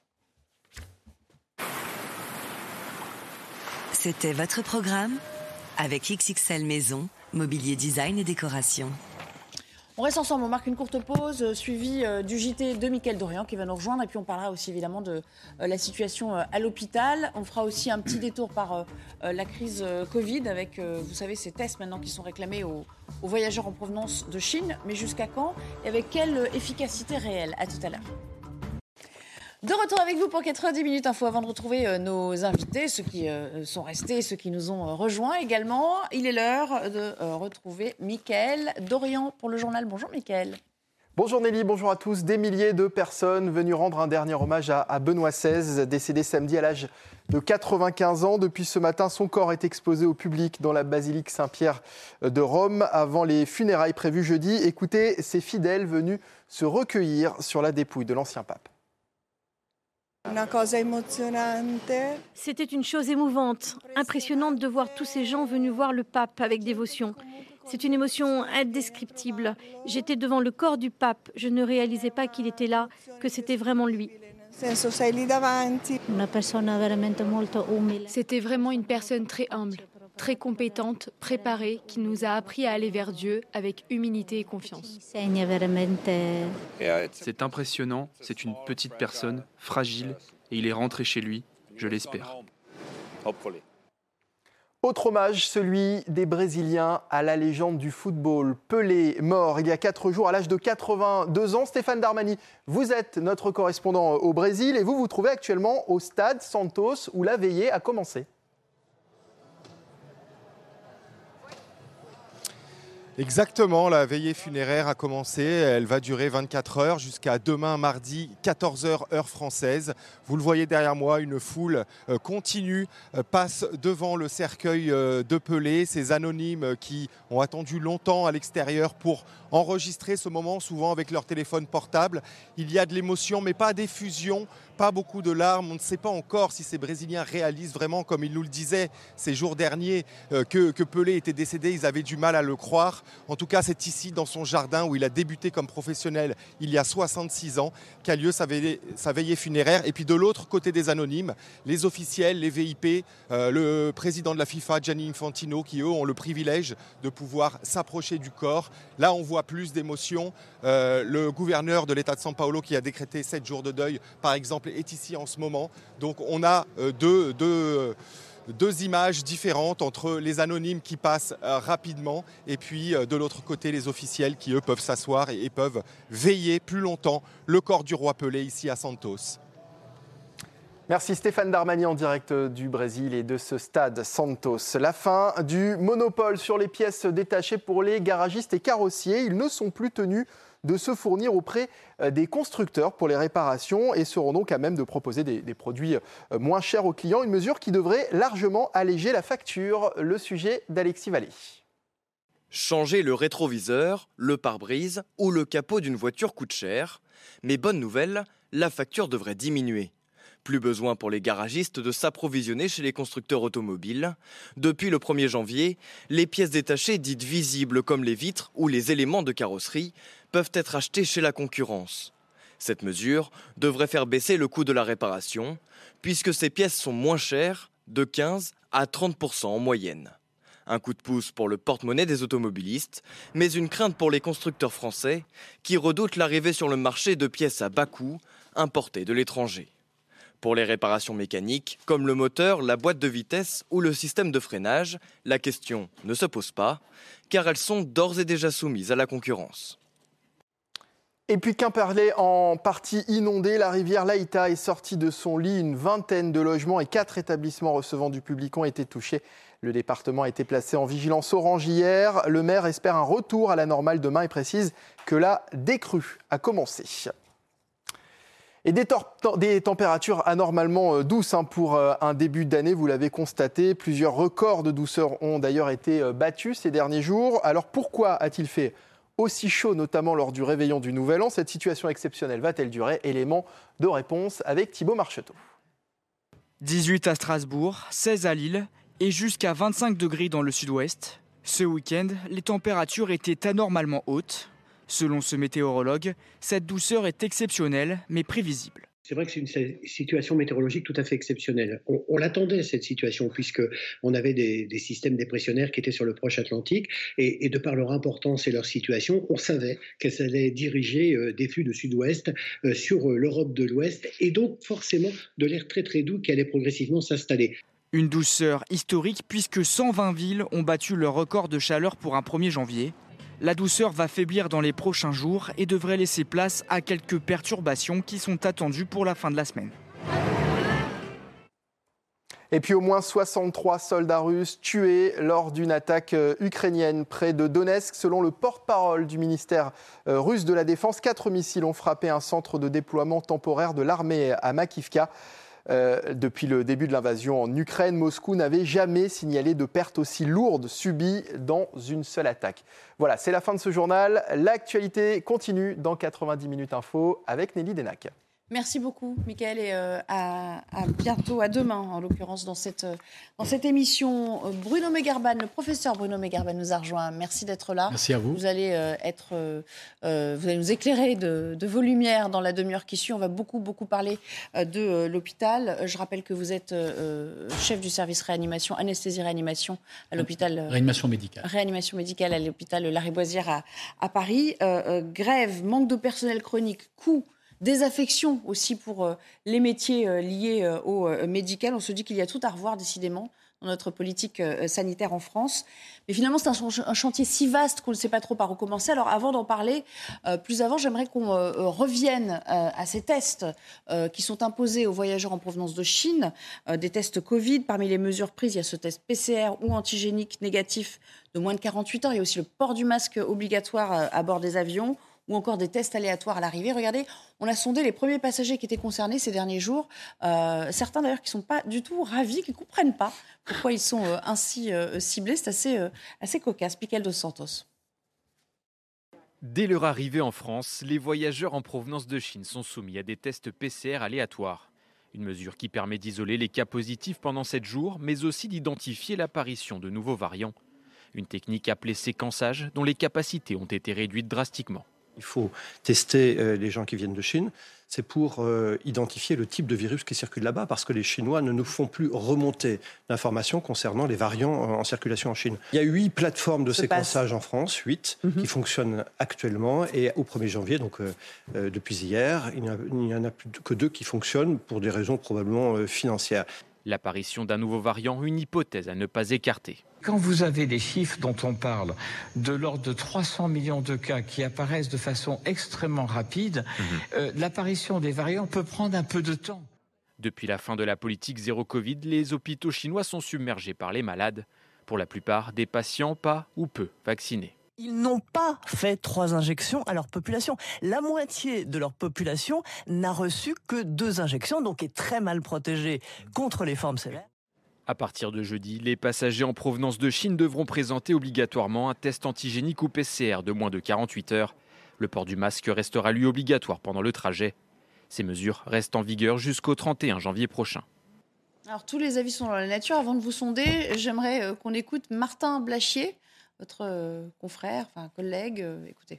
C'était votre programme avec X X L Maison, mobilier design et décoration. On reste ensemble, on marque une courte pause, euh, suivie euh, du J T de Mickaël Dorian qui va nous rejoindre. Et puis on parlera aussi évidemment de euh, la situation euh, à l'hôpital. On fera aussi un petit détour par euh, euh, la crise euh, Covid avec, euh, vous savez, ces tests maintenant qui sont réclamés aux, aux voyageurs en provenance de Chine. Mais jusqu'à quand et avec quelle euh, efficacité réelle? À tout à l'heure. De retour avec vous pour quatre-vingt-dix minutes info avant de retrouver euh, nos invités, ceux qui euh, sont restés, ceux qui nous ont euh, rejoints également. Il est l'heure de euh, retrouver Mickaël Dorian pour le journal. Bonjour Mickaël. Bonjour Nelly, bonjour à tous. Des milliers de personnes venues rendre un dernier hommage à, à Benoît seize, décédé samedi à l'âge de quatre-vingt-quinze ans. Depuis ce matin, son corps est exposé au public dans la basilique Saint-Pierre de Rome avant les funérailles prévues jeudi. Écoutez ces fidèles venus se recueillir sur la dépouille de l'ancien pape. C'était une chose émouvante, impressionnante de voir tous ces gens venus voir le pape avec dévotion. C'est une émotion indescriptible. J'étais devant le corps du pape, je ne réalisais pas qu'il était là, que c'était vraiment lui. C'était vraiment une personne très humble, très compétente, préparée, qui nous a appris à aller vers Dieu avec humilité et confiance. C'est impressionnant, c'est une petite personne, fragile, et il est rentré chez lui, je l'espère. Autre hommage, celui des Brésiliens à la légende du football. Pelé, mort il y a quatre jours à l'âge de quatre-vingt-deux ans. Stéphane Darmani, vous êtes notre correspondant au Brésil et vous vous trouvez actuellement au stade Santos où la veillée a commencé. Exactement, la veillée funéraire a commencé, elle va durer vingt-quatre heures jusqu'à demain mardi quatorze heures heure française. Vous le voyez derrière moi, une foule euh, continue euh, passe devant le cercueil euh, de Pelé, ces anonymes qui ont attendu longtemps à l'extérieur pour enregistrer ce moment, souvent avec leur téléphone portable. Il y a de l'émotion mais pas d'effusion, pas beaucoup de larmes. On ne sait pas encore si ces Brésiliens réalisent vraiment, comme ils nous le disaient ces jours derniers, euh, que, que Pelé était décédé. Ils avaient du mal à le croire. En tout cas, c'est ici, dans son jardin, où il a débuté comme professionnel il y a soixante-six ans, qu'a lieu sa veillée, sa veillée funéraire. Et puis de l'autre côté des anonymes, les officiels, les V I P, euh, le président de la FIFA, Gianni Infantino, qui eux ont le privilège de pouvoir s'approcher du corps. Là, on voit plus d'émotion. Euh, le gouverneur de l'État de São Paulo, qui a décrété sept jours de deuil, par exemple, est ici en ce moment. Donc on a euh, deux... deux euh, Deux images différentes entre les anonymes qui passent euh, rapidement et puis euh, de l'autre côté les officiels qui eux peuvent s'asseoir et, et peuvent veiller plus longtemps le corps du roi Pelé ici à Santos. Merci Stéphane Darmani en direct du Brésil et de ce stade Santos. La fin du monopole sur les pièces détachées pour les garagistes et carrossiers. Ils ne sont plus tenus de se fournir auprès des constructeurs pour les réparations et seront donc à même de proposer des, des produits moins chers aux clients. Une mesure qui devrait largement alléger la facture. Le sujet d'Alexis Vallée. Changer le rétroviseur, le pare-brise ou le capot d'une voiture coûte cher. Mais bonne nouvelle, la facture devrait diminuer. Plus besoin pour les garagistes de s'approvisionner chez les constructeurs automobiles. Depuis le premier janvier, les pièces détachées dites visibles comme les vitres ou les éléments de carrosserie peuvent être achetées chez la concurrence. Cette mesure devrait faire baisser le coût de la réparation, puisque ces pièces sont moins chères, de quinze à trente pour cent en moyenne. Un coup de pouce pour le porte-monnaie des automobilistes, mais une crainte pour les constructeurs français qui redoutent l'arrivée sur le marché de pièces à bas coût importées de l'étranger. Pour les réparations mécaniques, comme le moteur, la boîte de vitesse ou le système de freinage, la question ne se pose pas, car elles sont d'ores et déjà soumises à la concurrence. Et puis Quimperlé en partie inondée, la rivière Laïta est sortie de son lit. Une vingtaine de logements et quatre établissements recevant du public ont été touchés. Le département a été placé en vigilance orange hier. Le maire espère un retour à la normale demain et précise que la décrue a commencé. Et des, des températures anormalement douces hein, pour un début d'année, vous l'avez constaté. Plusieurs records de douceur ont d'ailleurs été battus ces derniers jours. Alors pourquoi a-t-il fait aussi chaud, notamment lors du réveillon du Nouvel An? Cette situation exceptionnelle va-t-elle durer? Élément de réponse avec Thibaut Marcheteau. dix-huit à Strasbourg, seize à Lille et jusqu'à vingt-cinq degrés dans le sud-ouest. Ce week-end, les températures étaient anormalement hautes. Selon ce météorologue, cette douceur est exceptionnelle mais prévisible. C'est vrai que c'est une situation météorologique tout à fait exceptionnelle. On, on l'attendait, cette situation, puisqu'on avait des, des systèmes dépressionnaires qui étaient sur le proche Atlantique, et, et de par leur importance et leur situation, on savait qu'elles allaient diriger euh, des flux de sud-ouest euh, sur euh, l'Europe de l'Ouest, et donc forcément de l'air très très doux qui allait progressivement s'installer. Une douceur historique puisque cent vingt villes ont battu leur record de chaleur pour un premier janvier. La douceur va faiblir dans les prochains jours et devrait laisser place à quelques perturbations qui sont attendues pour la fin de la semaine. Et puis au moins soixante-trois soldats russes tués lors d'une attaque ukrainienne près de Donetsk. Selon le porte-parole du ministère russe de la Défense, quatre missiles ont frappé un centre de déploiement temporaire de l'armée à Makivka. Euh, depuis le début de l'invasion en Ukraine, Moscou n'avait jamais signalé de pertes aussi lourdes subies dans une seule attaque. Voilà, c'est la fin de ce journal. L'actualité continue dans quatre-vingt-dix minutes info avec Nelly Denac. Merci beaucoup, Mickaël, et euh, à, à bientôt, à demain, en l'occurrence, dans cette, dans cette émission. Bruno Megarban, le professeur Bruno Megarban nous a rejoint. Merci d'être là. Merci à vous. Vous allez, euh, être, euh, vous allez nous éclairer de, de vos lumières dans la demi-heure qui suit. On va beaucoup, beaucoup parler euh, de euh, l'hôpital. Je rappelle que vous êtes euh, chef du service réanimation, anesthésie-réanimation à l'hôpital. Euh, réanimation médicale. Réanimation médicale à l'hôpital Lariboisière à, à Paris. Euh, euh, grève, manque de personnel chronique, coût. Désaffection aussi pour euh, les métiers euh, liés euh, au euh, médical. On se dit qu'il y a tout à revoir décidément dans notre politique euh, sanitaire en France. Mais finalement, c'est un, un chantier si vaste qu'on ne sait pas trop par où commencer. Alors avant d'en parler euh, plus avant, j'aimerais qu'on euh, revienne euh, à ces tests euh, qui sont imposés aux voyageurs en provenance de Chine. Euh, des tests Covid. Parmi les mesures prises, il y a ce test P C R ou antigénique négatif de moins de quarante-huit heures. Il y a aussi le port du masque obligatoire euh, à bord des avions, ou encore des tests aléatoires à l'arrivée. Regardez, on a sondé les premiers passagers qui étaient concernés ces derniers jours. Euh, certains d'ailleurs qui ne sont pas du tout ravis, qui ne comprennent pas pourquoi ils sont euh, ainsi euh, ciblés. C'est assez, euh, assez cocasse. Mickaël Dos Santos. Dès leur arrivée en France, les voyageurs en provenance de Chine sont soumis à des tests P C R aléatoires. Une mesure qui permet d'isoler les cas positifs pendant sept jours, mais aussi d'identifier l'apparition de nouveaux variants. Une technique appelée séquençage, dont les capacités ont été réduites drastiquement. Il faut tester euh, les gens qui viennent de Chine. C'est pour euh, identifier le type de virus qui circule là-bas, parce que les Chinois ne nous font plus remonter d'informations concernant les variants euh, en circulation en Chine. Il y a huit plateformes de séquençage en France, huit, mm-hmm. qui fonctionnent actuellement. Et au premier janvier, donc euh, euh, depuis hier, il n'y en a plus que deux qui fonctionnent pour des raisons probablement euh, financières. L'apparition d'un nouveau variant, une hypothèse à ne pas écarter. Quand vous avez des chiffres dont on parle de l'ordre de trois cents millions de cas qui apparaissent de façon extrêmement rapide, mmh. euh, l'apparition des variants peut prendre un peu de temps. Depuis la fin de la politique zéro Covid, les hôpitaux chinois sont submergés par les malades. Pour la plupart, des patients pas ou peu vaccinés. Ils n'ont pas fait trois injections à leur population. La moitié de leur population n'a reçu que deux injections, donc est très mal protégée contre les formes sévères. À partir de jeudi, les passagers en provenance de Chine devront présenter obligatoirement un test antigénique ou P C R de moins de quarante-huit heures. Le port du masque restera lui obligatoire pendant le trajet. Ces mesures restent en vigueur jusqu'au trente et un janvier prochain. Alors tous les avis sont dans la nature. Avant de vous sonder, j'aimerais euh, qu'on écoute Martin Blachier, votre euh, confrère, enfin collègue. Euh, écoutez.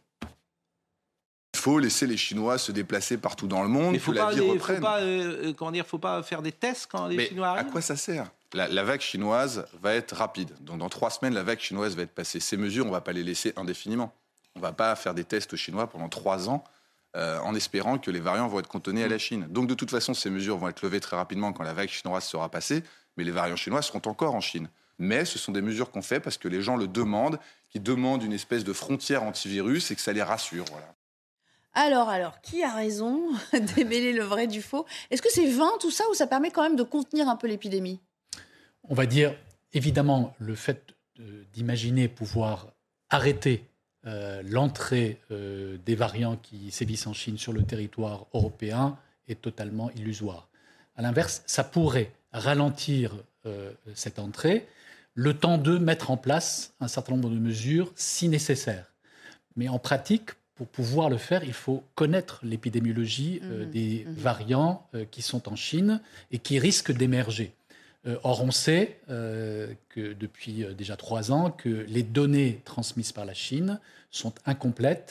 Il faut laisser les Chinois se déplacer partout dans le monde, mais faut que la pas vie les, reprenne. Faut pas, euh, comment dire, faut pas faire des tests quand les mais Chinois arrivent. À quoi ça sert ? La, la vague chinoise va être rapide. Donc dans trois semaines, la vague chinoise va être passée. Ces mesures, on ne va pas les laisser indéfiniment. On ne va pas faire des tests chinois pendant trois ans euh, en espérant que les variants vont être contenus à la Chine. Donc de toute façon, ces mesures vont être levées très rapidement quand la vague chinoise sera passée, mais les variants chinois seront encore en Chine. Mais ce sont des mesures qu'on fait parce que les gens le demandent, qui demandent une espèce de frontière antivirus et que ça les rassure. Voilà. Alors, alors, qui a raison de démêler le vrai du faux ? Est-ce que c'est vain tout ça ou ça permet quand même de contenir un peu l'épidémie ? On va dire, évidemment, le fait d'imaginer pouvoir arrêter euh, l'entrée euh, des variants qui sévissent en Chine sur le territoire européen est totalement illusoire. À l'inverse, ça pourrait ralentir euh, cette entrée, le temps de mettre en place un certain nombre de mesures si nécessaire. Mais en pratique, pour pouvoir le faire, il faut connaître l'épidémiologie euh, mmh, des mmh. variants euh, qui sont en Chine et qui risquent d'émerger. Euh, or, on sait euh, que depuis euh, déjà trois ans que les données transmises par la Chine sont incomplètes.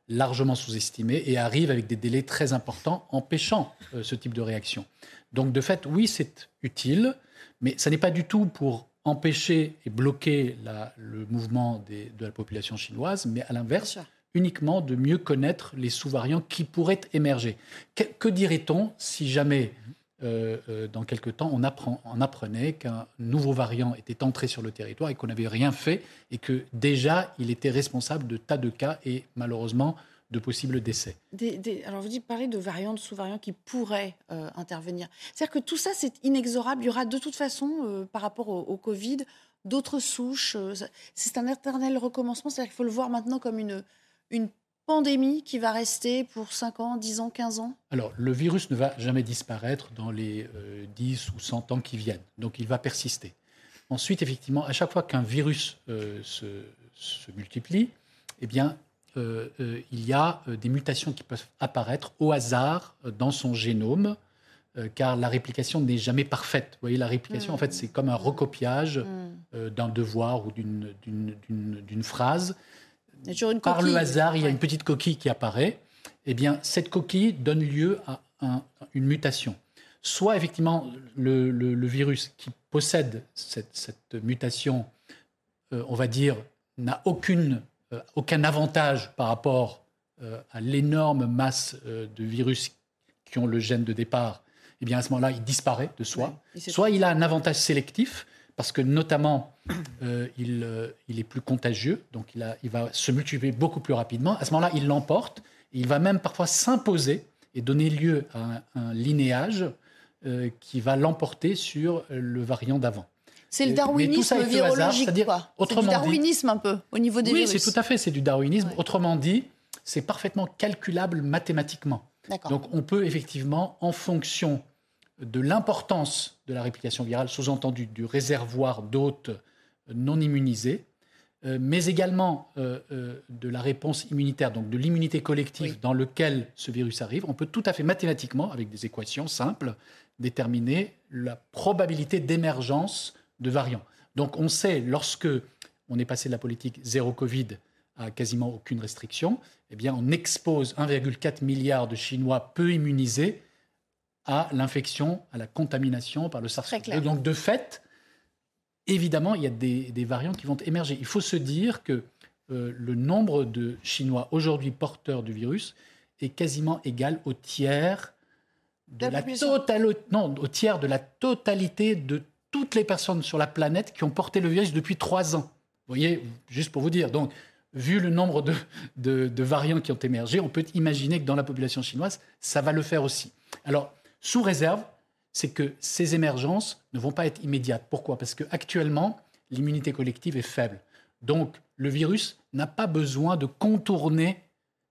largement sous-estimé et arrive avec des délais très importants, empêchant euh, ce type de réaction. Donc, de fait, oui, c'est utile, mais ça n'est pas du tout pour empêcher et bloquer la, le mouvement des, de la population chinoise, mais à l'inverse, uniquement de mieux connaître les sous-variants qui pourraient émerger. Que, que dirait-on si jamais, euh, euh, dans quelque temps, on, apprend, on apprenait qu'un nouveau variant était entré sur le territoire et qu'on n'avait rien fait et que déjà, il était responsable de tas de cas et malheureusement de possibles décès. Des, des, alors vous dites parler de variants, de sous-variants qui pourraient euh, intervenir. C'est-à-dire que tout ça, c'est inexorable. Il y aura de toute façon, euh, par rapport au, au Covid, d'autres souches. Euh, c'est un éternel recommencement. C'est-à-dire qu'il faut le voir maintenant comme une, une pandémie qui va rester pour cinq ans, dix ans, quinze ans. Alors, le virus ne va jamais disparaître dans les euh, dix ou cent ans qui viennent. Donc, il va persister. Ensuite, effectivement, à chaque fois qu'un virus euh, se, se multiplie, eh bien, Euh, euh, il y a euh, des mutations qui peuvent apparaître au hasard euh, dans son génome, euh, car la réplication n'est jamais parfaite. Vous voyez, la réplication, mmh. en fait, c'est comme un recopiage mmh. euh, d'un devoir ou d'une, d'une, d'une, d'une phrase. Une Par coquille. le hasard, il y a ouais. une petite coquille qui apparaît. Eh bien, cette coquille donne lieu à un, une mutation. Soit, effectivement, le, le, le virus qui possède cette, cette mutation, euh, on va dire, n'a aucune Euh, aucun avantage par rapport euh, à l'énorme masse euh, de virus qui ont le gène de départ, eh bien à ce moment-là, il disparaît de soi. Ouais, Soit il a un avantage sélectif, parce que notamment, euh, il, euh, il est plus contagieux, donc il, a, il va se multiplier beaucoup plus rapidement. À ce moment-là, il l'emporte, et il va même parfois s'imposer et donner lieu à un, un linéage euh, qui va l'emporter sur le variant d'avant. C'est le darwinisme virologique, hasard, quoi. C'est du darwinisme dit, un peu, au niveau des oui, virus. Oui, c'est tout à fait, c'est du darwinisme. Ouais. Autrement dit, c'est parfaitement calculable mathématiquement. D'accord. Donc, on peut effectivement, en fonction de l'importance de la réplication virale, sous-entendu du réservoir d'hôtes non immunisés, euh, mais également euh, euh, de la réponse immunitaire, donc de l'immunité collective oui. dans laquelle ce virus arrive, on peut tout à fait mathématiquement, avec des équations simples, déterminer la probabilité d'émergence de variants. Donc on sait, lorsque on est passé de la politique zéro Covid à quasiment aucune restriction, eh bien on expose un virgule quatre milliard de Chinois peu immunisés à l'infection, à la contamination par le SARS-CoV deux. Donc de fait, évidemment, il y a des, des variants qui vont émerger. Il faut se dire que euh, le nombre de Chinois aujourd'hui porteurs du virus est quasiment égal au tiers de la, la totale, non, au tiers de la totalité de toutes les personnes sur la planète qui ont porté le virus depuis trois ans. Vous voyez, juste pour vous dire. Donc, vu le nombre de, de, de variants qui ont émergé, on peut imaginer que dans la population chinoise, ça va le faire aussi. Alors, sous réserve, c'est que ces émergences ne vont pas être immédiates. Pourquoi ? Parce qu'actuellement, l'immunité collective est faible. Donc, le virus n'a pas besoin de contourner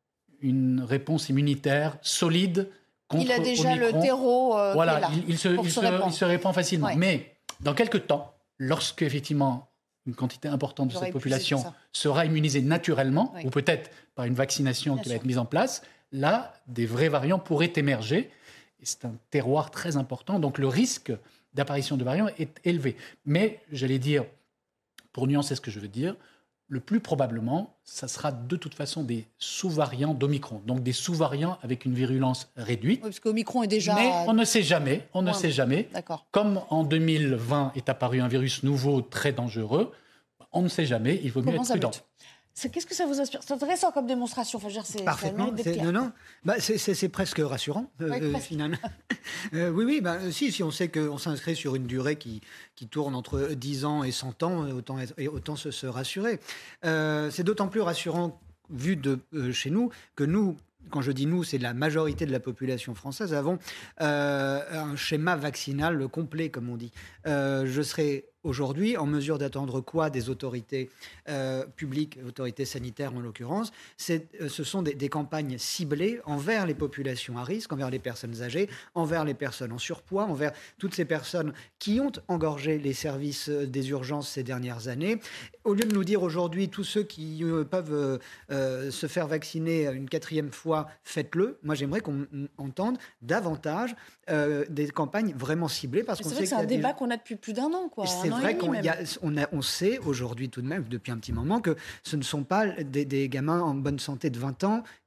une réponse immunitaire solide contre Il a déjà Omicron. le terreau euh, voilà, qui est là il, il, se, il, se, il se répand facilement. Ouais. Mais dans quelques temps, lorsque effectivement une quantité importante de J'aurais cette population sera immunisée naturellement, oui. ou peut-être par une vaccination Bien qui sûr. va être mise en place, là, des vrais variants pourraient émerger. Et c'est un terroir très important, donc le risque d'apparition de variants est élevé. Mais, j'allais dire, pour nuancer ce que je veux dire, le plus probablement, ça sera de toute façon des sous-variants d'Omicron, donc des sous-variants avec une virulence réduite. Oui, parce qu'Omicron est déjà... Mais on ne sait jamais, on ne ouais, sait jamais. D'accord. Comme en deux mille vingt est apparu un virus nouveau très dangereux, on ne sait jamais, il vaut mieux Comment être prudent. C'est, qu'est-ce que ça vous inspire ? C'est intéressant comme démonstration. Enfin, je veux dire, c'est, Parfaitement. C'est non, non. Bah, c'est, c'est, c'est presque rassurant, euh, ouais, presque. finalement. euh, oui, oui. Bah, si, si on sait qu'on s'inscrit sur une durée qui, qui tourne entre dix ans et cent ans, autant, autant se, se rassurer. Euh, c'est d'autant plus rassurant, vu de euh, chez nous, que nous, quand je dis nous, c'est la majorité de la population française, avons euh, un schéma vaccinal complet, comme on dit. Euh, je serais aujourd'hui en mesure d'attendre quoi des autorités euh, publiques, autorités sanitaires en l'occurrence. C'est, euh, ce sont des, des campagnes ciblées envers les populations à risque, envers les personnes âgées, envers les personnes en surpoids, envers toutes ces personnes qui ont engorgé les services des urgences ces dernières années. Au lieu de nous dire aujourd'hui, tous ceux qui euh, peuvent euh, euh, se faire vacciner une quatrième fois, faites-le. Moi, j'aimerais qu'on entende davantage euh, des campagnes vraiment ciblées. Parce qu'on c'est sait vrai que c'est un des... débat qu'on a depuis plus d'un an, quoi. C'est vrai qu'on y a, on, a, on sait aujourd'hui tout de même, depuis un petit moment, que ce ne sont pas des, des gamins en bonne santé de vingt ans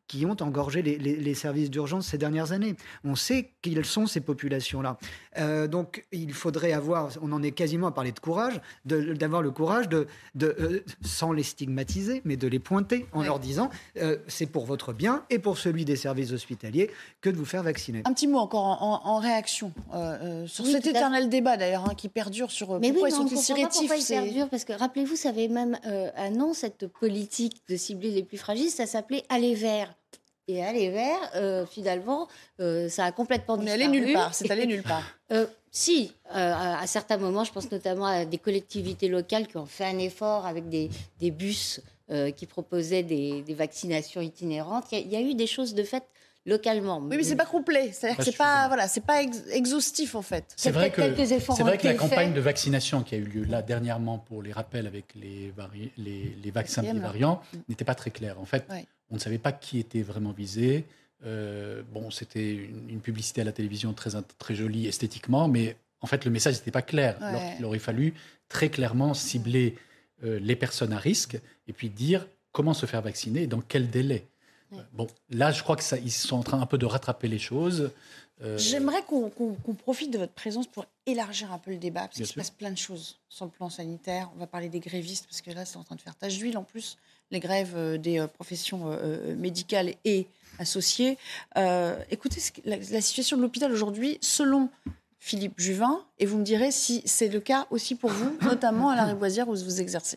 qui ont engorgé les, les, les services d'urgence ces dernières années. On sait quelles sont ces populations-là. Euh, donc, il faudrait avoir, on en est quasiment à parler de courage, de, d'avoir le courage de, de euh, sans les stigmatiser, mais de les pointer en oui. leur disant euh, c'est pour votre bien et pour celui des services hospitaliers que de vous faire vacciner. Un petit mot encore en, en, en réaction euh, sur oui, cet éternel débat d'ailleurs hein, qui perdure sur mais pourquoi oui, ils sont si rétifs. Pourquoi il perdure, parce que rappelez-vous, ça avait même euh, un nom, cette politique de cibler les plus fragiles, ça s'appelait aller vers. Et aller vers, euh, finalement, euh, ça a complètement disparu. On est allé nulle part, c'est allé nulle part. euh, si, euh, à, à certains moments, je pense notamment à des collectivités locales qui ont fait un effort avec des, des bus euh, qui proposaient des, des vaccinations itinérantes. Il y, y a eu des choses de fait localement. Oui, mais c'est pas complet. C'est-à-dire que c'est pas, voilà, c'est pas ex- exhaustif en fait. C'est vrai que, c'est vrai que la campagne fait. de vaccination qui a eu lieu là dernièrement pour les rappels avec les, vari- les, les vaccins des variants mmh. n'était pas très claire. En fait, ouais. on ne savait pas qui était vraiment visé. Euh, bon, c'était une, une publicité à la télévision très, très jolie esthétiquement, mais en fait, le message n'était pas clair. Ouais. Alors qu'il aurait fallu très clairement cibler euh, les personnes à risque et puis dire comment se faire vacciner et dans quel délai. Bon, là, je crois qu'ils sont en train un peu de rattraper les choses. Euh... J'aimerais qu'on, qu'on, qu'on profite de votre présence pour élargir un peu le débat, parce qu'il se passe plein de choses sur le plan sanitaire. On va parler des grévistes, parce que là, c'est en train de faire tache d'huile en plus, les grèves des euh, professions euh, médicales et associées. Euh, écoutez, la, la situation de l'hôpital aujourd'hui, selon Philippe Juvin, et vous me direz si c'est le cas aussi pour vous, notamment à la Rivoisière où vous exercez.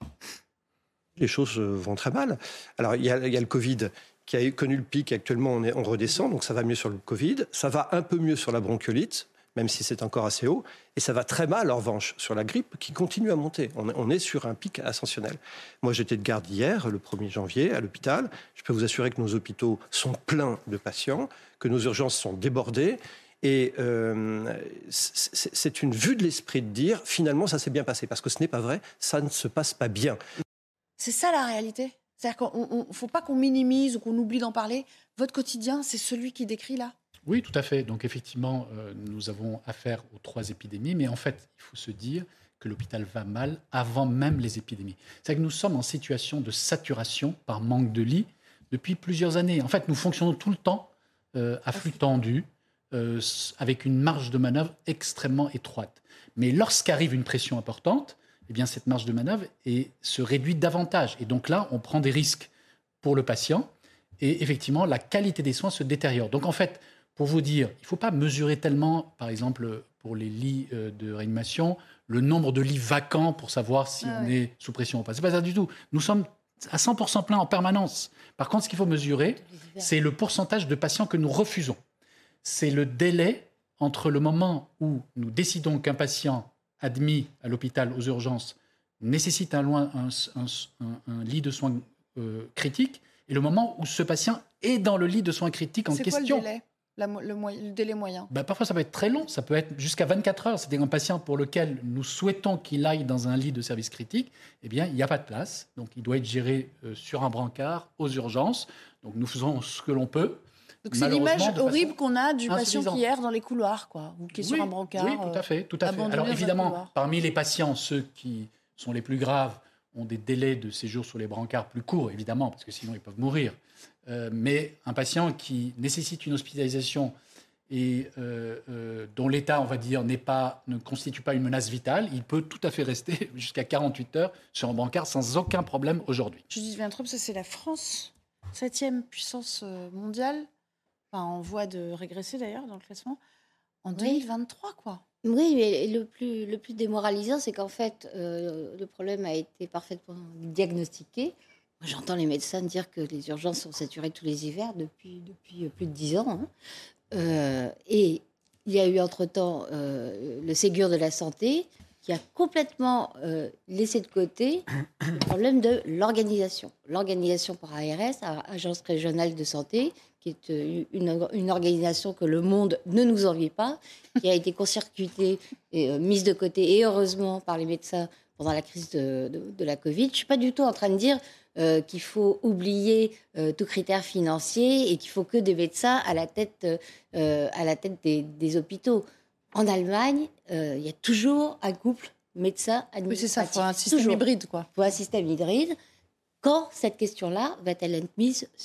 Les choses vont très mal. Alors, il y a, il y a le Covid qui a connu le pic. Actuellement, on, est, on redescend, donc ça va mieux sur le Covid. Ça va un peu mieux sur la bronchiolite, même si c'est encore assez haut. Et ça va très mal, en revanche, sur la grippe, qui continue à monter. On, on est sur un pic ascensionnel. Moi, j'étais de garde hier, le premier janvier, à l'hôpital. Je peux vous assurer que nos hôpitaux sont pleins de patients, que nos urgences sont débordées. Et euh, c'est, c'est une vue de l'esprit de dire, finalement, ça s'est bien passé. Parce que ce n'est pas vrai, ça ne se passe pas bien. C'est ça la réalité. C'est-à-dire qu'il ne faut pas qu'on minimise ou qu'on oublie d'en parler. Votre quotidien, c'est celui qui décrit là ? Oui, tout à fait. Donc effectivement, euh, nous avons affaire aux trois épidémies. Mais en fait, il faut se dire que l'hôpital va mal avant même les épidémies. C'est-à-dire que nous sommes en situation de saturation par manque de lits depuis plusieurs années. En fait, nous fonctionnons tout le temps euh, à flux tendu, euh, avec une marge de manœuvre extrêmement étroite. Mais lorsqu'arrive une pression importante, eh bien, cette marge de manœuvre est, se réduit davantage. Et donc là, on prend des risques pour le patient. Et effectivement, la qualité des soins se détériore. Donc en fait, pour vous dire, il ne faut pas mesurer tellement, par exemple, pour les lits de réanimation, le nombre de lits vacants pour savoir si ah on oui. est sous pression ou pas. Ce n'est pas ça du tout. Nous sommes à cent pour cent pleins en permanence. Par contre, ce qu'il faut mesurer, c'est le pourcentage de patients que nous refusons. C'est le délai entre le moment où nous décidons qu'un patient admis à l'hôpital aux urgences nécessite un, loin, un, un, un, un lit de soins euh, critiques et le moment où ce patient est dans le lit de soins critiques en c'est question. C'est quoi le délai, La, le, le délai moyen ben, Parfois, ça peut être très long. Ça peut être jusqu'à vingt-quatre heures. C'est-à-dire un patient pour lequel nous souhaitons qu'il aille dans un lit de service critique. Eh bien, il n'y a pas de place. Donc, il doit être géré euh, sur un brancard aux urgences. Donc, nous faisons ce que l'on peut. Donc c'est l'image horrible qu'on a du patient qui erre dans les couloirs, quoi, ou qui est oui, sur un brancard. Oui, tout à fait. Tout à fait. Alors évidemment, parmi les patients, ceux qui sont les plus graves ont des délais de séjour sur les brancards plus courts, évidemment, parce que sinon ils peuvent mourir. Euh, mais un patient qui nécessite une hospitalisation et euh, euh, dont l'état, on va dire, n'est pas, ne constitue pas une menace vitale, il peut tout à fait rester jusqu'à quarante-huit heures sur un brancard sans aucun problème aujourd'hui. Judith Weintraub, ça c'est la France, septième puissance mondiale. Enfin, en voie de régresser d'ailleurs dans le classement, en deux mille vingt-trois, quoi. Oui, mais le plus, le plus démoralisant, c'est qu'en fait, euh, le problème a été parfaitement diagnostiqué. Moi, j'entends les médecins dire que les urgences sont saturées tous les hivers depuis, depuis plus de dix ans. Hein. Euh, et il y a eu entre-temps euh, le Ségur de la santé qui a complètement euh, laissé de côté le problème de l'organisation. L'organisation par A R S, Agence régionale de santé, qui est une, une organisation que le monde ne nous envie pas, qui a été court-circuitée et euh, mise de côté, et heureusement, par les médecins pendant la crise de, de, de la Covid. Je ne suis pas du tout en train de dire euh, qu'il faut oublier euh, tout critère financier et qu'il faut que des médecins à la tête, euh, à la tête des, des hôpitaux. En Allemagne, euh, il y a toujours un couple médecin-administratif. Oui, c'est ça, il faut un système toujours. hybride, quoi. Il faut un système hybride. Quand cette question-là va-t-elle être mise sur la table ?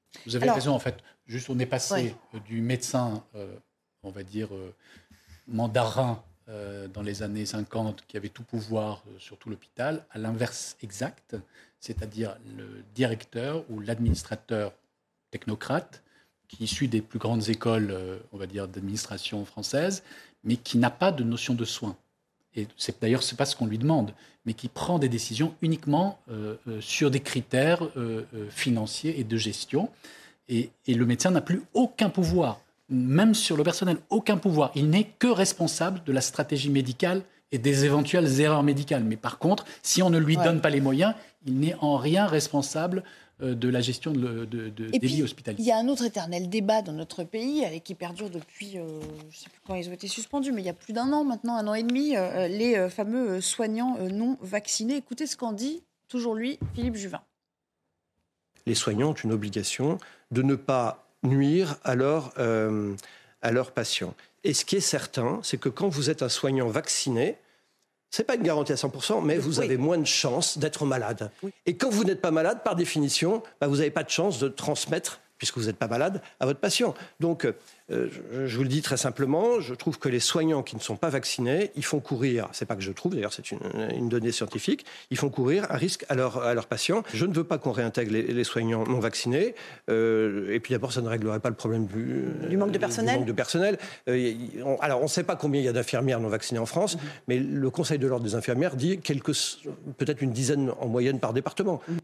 Vous avez Alors, raison, en fait. Juste, on est passé ouais. du médecin, euh, on va dire, euh, mandarin euh, dans les années cinquante, qui avait tout pouvoir euh, sur tout l'hôpital, à l'inverse exact, c'est-à-dire le directeur ou l'administrateur technocrate, qui est issu des plus grandes écoles, euh, on va dire, d'administration française, mais qui n'a pas de notion de soin. Et c'est, d'ailleurs, ce n'est pas ce qu'on lui demande, mais qui prend des décisions uniquement euh, euh, sur des critères euh, euh, financiers et de gestion. Et, et le médecin n'a plus aucun pouvoir, même sur le personnel, aucun pouvoir. Il n'est que responsable de la stratégie médicale et des éventuelles erreurs médicales. Mais par contre, si on ne lui ouais. donne pas les moyens, il n'est en rien responsable euh, de la gestion de, de, de, des lits hospitaliers. Il y a un autre éternel débat dans notre pays, qui perdure depuis, euh, je ne sais plus quand ils ont été suspendus, mais il y a plus d'un an maintenant, un an et demi, euh, les euh, fameux soignants euh, non vaccinés. Écoutez ce qu'en dit, toujours lui, Philippe Juvin. Les soignants ont une obligation de ne pas nuire à, leur, euh, à leurs patients. Et ce qui est certain, c'est que quand vous êtes un soignant vacciné, ce n'est pas une garantie à cent pour cent, mais vous oui. avez moins de chances d'être malade. Oui. Et quand vous n'êtes pas malade, par définition, bah, vous n'avez pas de chance de transmettre, puisque vous n'êtes pas malade, à votre patient. Donc, euh, je, je vous le dis très simplement, je trouve que les soignants qui ne sont pas vaccinés, ils font courir, c'est pas que je trouve, d'ailleurs c'est une, une donnée scientifique, ils font courir un risque à, leur, à leurs patients. Je ne veux pas qu'on réintègre les, les soignants non vaccinés. Euh, et puis d'abord, ça ne réglerait pas le problème du, du manque de personnel. Du manque de personnel. Euh, on, alors, on ne sait pas combien il y a d'infirmières non vaccinées en France, mmh. mais le Conseil de l'ordre des infirmières dit quelques, peut-être une dizaine en moyenne par département. Mmh.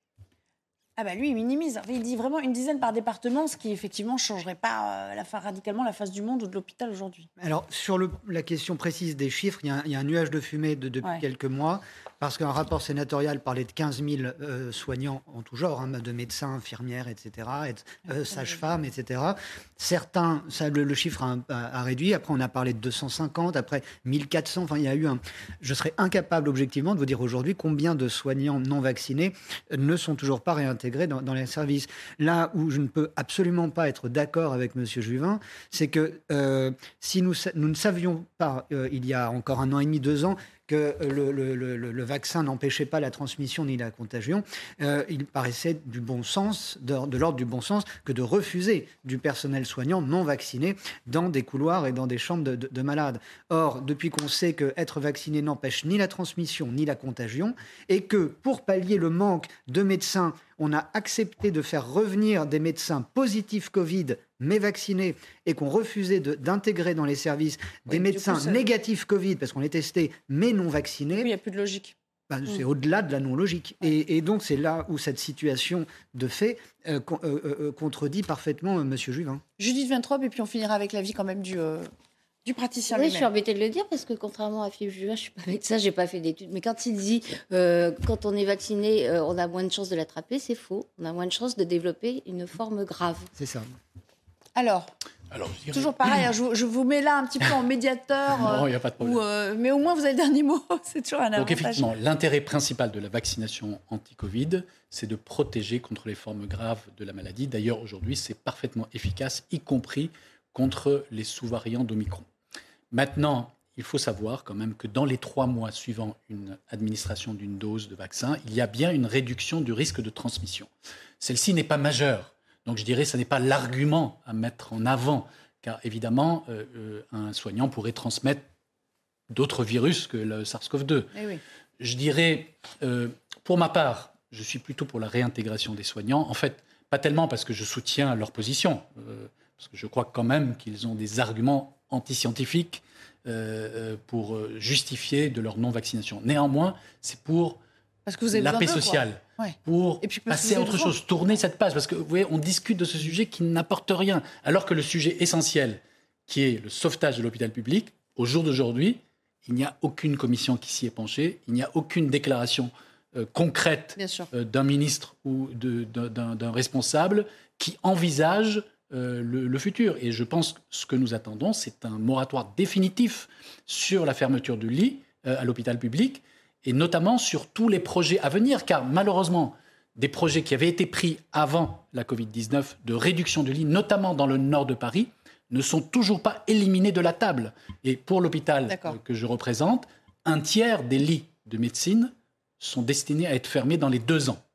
Ah bah lui, il minimise. Il dit vraiment une dizaine par département, ce qui effectivement ne changerait pas euh, la, radicalement la face du monde ou de l'hôpital aujourd'hui. Alors, sur le, la question précise des chiffres, il y a un, il y a un nuage de fumée de, depuis ouais. quelques mois, parce qu'un rapport sénatorial parlait de quinze mille euh, soignants en tout genre, hein, de médecins, infirmières, et cetera, et, euh, sages-femmes, et cetera. Certains, ça, le, le chiffre a, a, a réduit. Après, on a parlé de deux cent cinquante, après mille quatre cents. Enfin, il y a eu un... Je serais incapable, objectivement, de vous dire aujourd'hui combien de soignants non vaccinés ne sont toujours pas réintégrés Dans, dans les services. Là où je ne peux absolument pas être d'accord avec M. Juvin, c'est que euh, si nous, nous ne savions pas, euh, il y a encore un an et demi, deux ans, que le, le, le, le vaccin n'empêchait pas la transmission ni la contagion, euh, il paraissait du bon sens, de, de l'ordre du bon sens, que de refuser du personnel soignant non vacciné dans des couloirs et dans des chambres de, de, de malades. Or, depuis qu'on sait qu'être vacciné n'empêche ni la transmission ni la contagion, et que pour pallier le manque de médecins, on a accepté de faire revenir des médecins positifs Covid, mais vaccinés, et qu'on refusait de, d'intégrer dans les services des oui, médecins coup, ça... négatifs Covid, parce qu'on les testait, mais non vaccinés. Il n'y a plus de logique. Bah, c'est mmh. au-delà de la non-logique. Ouais. Et, et donc, c'est là où cette situation de fait euh, con, euh, euh, contredit parfaitement euh, M. Juvin. Judith Vintraub, et puis on finira avec l'avis quand même du... Euh... du praticien oui, lui-même. Je suis embêtée de le dire parce que contrairement à Philippe Juvin, je ne suis pas médecin, je n'ai pas fait d'études. Mais quand il dit euh, quand on est vacciné, euh, on a moins de chances de l'attraper, c'est faux. On a moins de chances de développer une forme grave. C'est ça. Alors, Alors dirais... toujours pareil, hein, je, je vous mets là un petit peu en médiateur. Non, il n'y a pas de problème. Où, euh, mais au moins, vous avez le dernier mot. C'est toujours un avantage. Donc effectivement, l'intérêt principal de la vaccination anti-Covid, c'est de protéger contre les formes graves de la maladie. D'ailleurs, aujourd'hui, c'est parfaitement efficace, y compris contre les sous-variants d'Omicron. Maintenant, il faut savoir quand même que dans les trois mois suivant une administration d'une dose de vaccin, il y a bien une réduction du risque de transmission. Celle-ci n'est pas majeure. Donc je dirais que ce n'est pas l'argument à mettre en avant, car évidemment, euh, euh, un soignant pourrait transmettre d'autres virus que le SARS-CoV deux. Eh oui. Je dirais, euh, pour ma part, je suis plutôt pour la réintégration des soignants. En fait, pas tellement parce que je soutiens leur position, euh, parce que je crois quand même qu'ils ont des arguments antiscientifiques euh, pour justifier de leur non-vaccination. Néanmoins, c'est pour parce que vous avez la paix d'eux, sociale, ouais. pour et puis passer à autre chose, tourner cette page. Parce que vous voyez, on discute de ce sujet qui n'apporte rien, alors que le sujet essentiel, qui est le sauvetage de l'hôpital public, au jour d'aujourd'hui, il n'y a aucune commission qui s'y est penchée, il n'y a aucune déclaration euh, concrète euh, d'un ministre ou de, d'un, d'un responsable qui envisage Euh, le, le futur. Et je pense que ce que nous attendons, c'est un moratoire définitif sur la fermeture de lits euh, à l'hôpital public, et notamment sur tous les projets à venir, car malheureusement, des projets qui avaient été pris avant la covid dix-neuf de réduction de lits, notamment dans le nord de Paris, ne sont toujours pas éliminés de la table. Et pour l'hôpital euh, que je représente, un tiers des lits de médecine sont destinés à être fermés dans les deux ans.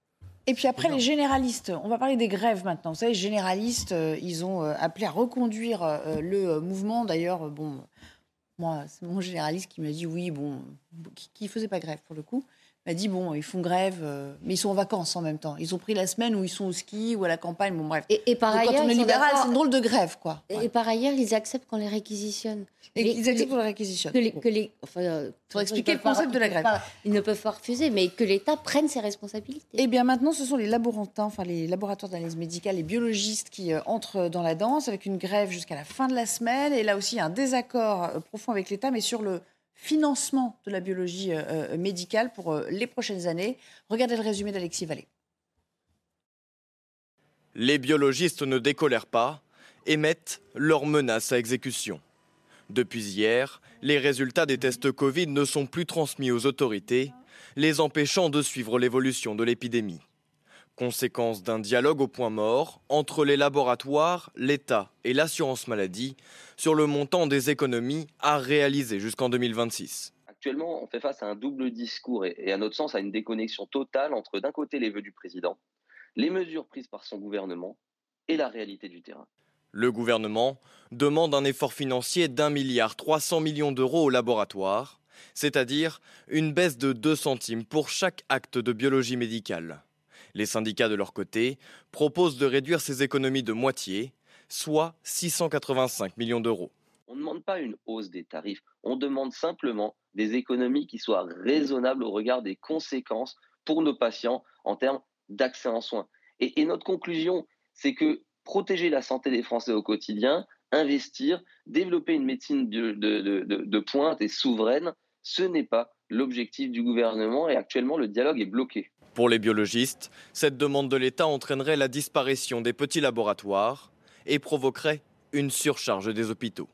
Et puis après, les généralistes, on va parler des grèves maintenant. Vous savez, les généralistes, euh, ils ont euh, appelé à reconduire euh, le euh, mouvement. D'ailleurs, bon, moi, c'est mon généraliste qui m'a dit oui, bon, qui ne faisait pas grève pour le coup. m'a dit, bon, ils font grève, euh, mais ils sont en vacances en même temps. Ils ont pris la semaine où ils sont au ski ou à la campagne, bon bref. Et, et par Donc, ailleurs, quand on est ils sont libéral, d'accord- c'est une drôle de grève, quoi. Et, Ouais. et par ailleurs, ils acceptent qu'on les réquisitionne. Et Les- ils acceptent les- qu'on les réquisitionne. Que les, Bon. que les, enfin, euh, Faut ils expliquer peuvent le concept pas- de la ils peuvent grève. pas- Ils ne peuvent pas refuser, mais que l'État prenne ses responsabilités. Eh bien, maintenant, ce sont les laborantins, enfin les laboratoires d'analyse médicale, les biologistes qui euh, entrent dans la danse avec une grève jusqu'à la fin de la semaine. Et là aussi, un désaccord euh, profond avec l'État, mais sur le financement de la biologie euh, euh, médicale pour euh, les prochaines années. Regardez le résumé d'Alexis Vallée. Les biologistes ne décolèrent pas et mettent leurs menaces à exécution. Depuis hier, les résultats des tests Covid ne sont plus transmis aux autorités, les empêchant de suivre l'évolution de l'épidémie. Conséquence d'un dialogue au point mort entre les laboratoires, l'État et l'assurance maladie sur le montant des économies à réaliser jusqu'en deux mille vingt-six. Actuellement, on fait face à un double discours et, et à notre sens à une déconnexion totale entre d'un côté les vœux du président, les mesures prises par son gouvernement et la réalité du terrain. Le gouvernement demande un effort financier d'un milliard trois cents millions d'euros aux laboratoires, c'est-à-dire une baisse de deux centimes pour chaque acte de biologie médicale. Les syndicats, de leur côté, proposent de réduire ces économies de moitié, soit six cent quatre-vingt-cinq millions d'euros. On ne demande pas une hausse des tarifs, on demande simplement des économies qui soient raisonnables au regard des conséquences pour nos patients en termes d'accès en soins. Et, et notre conclusion, c'est que protéger la santé des Français au quotidien, investir, développer une médecine de, de, de, de, de pointe et souveraine, ce n'est pas l'objectif du gouvernement et actuellement le dialogue est bloqué. Pour les biologistes, cette demande de l'État entraînerait la disparition des petits laboratoires et provoquerait une surcharge des hôpitaux.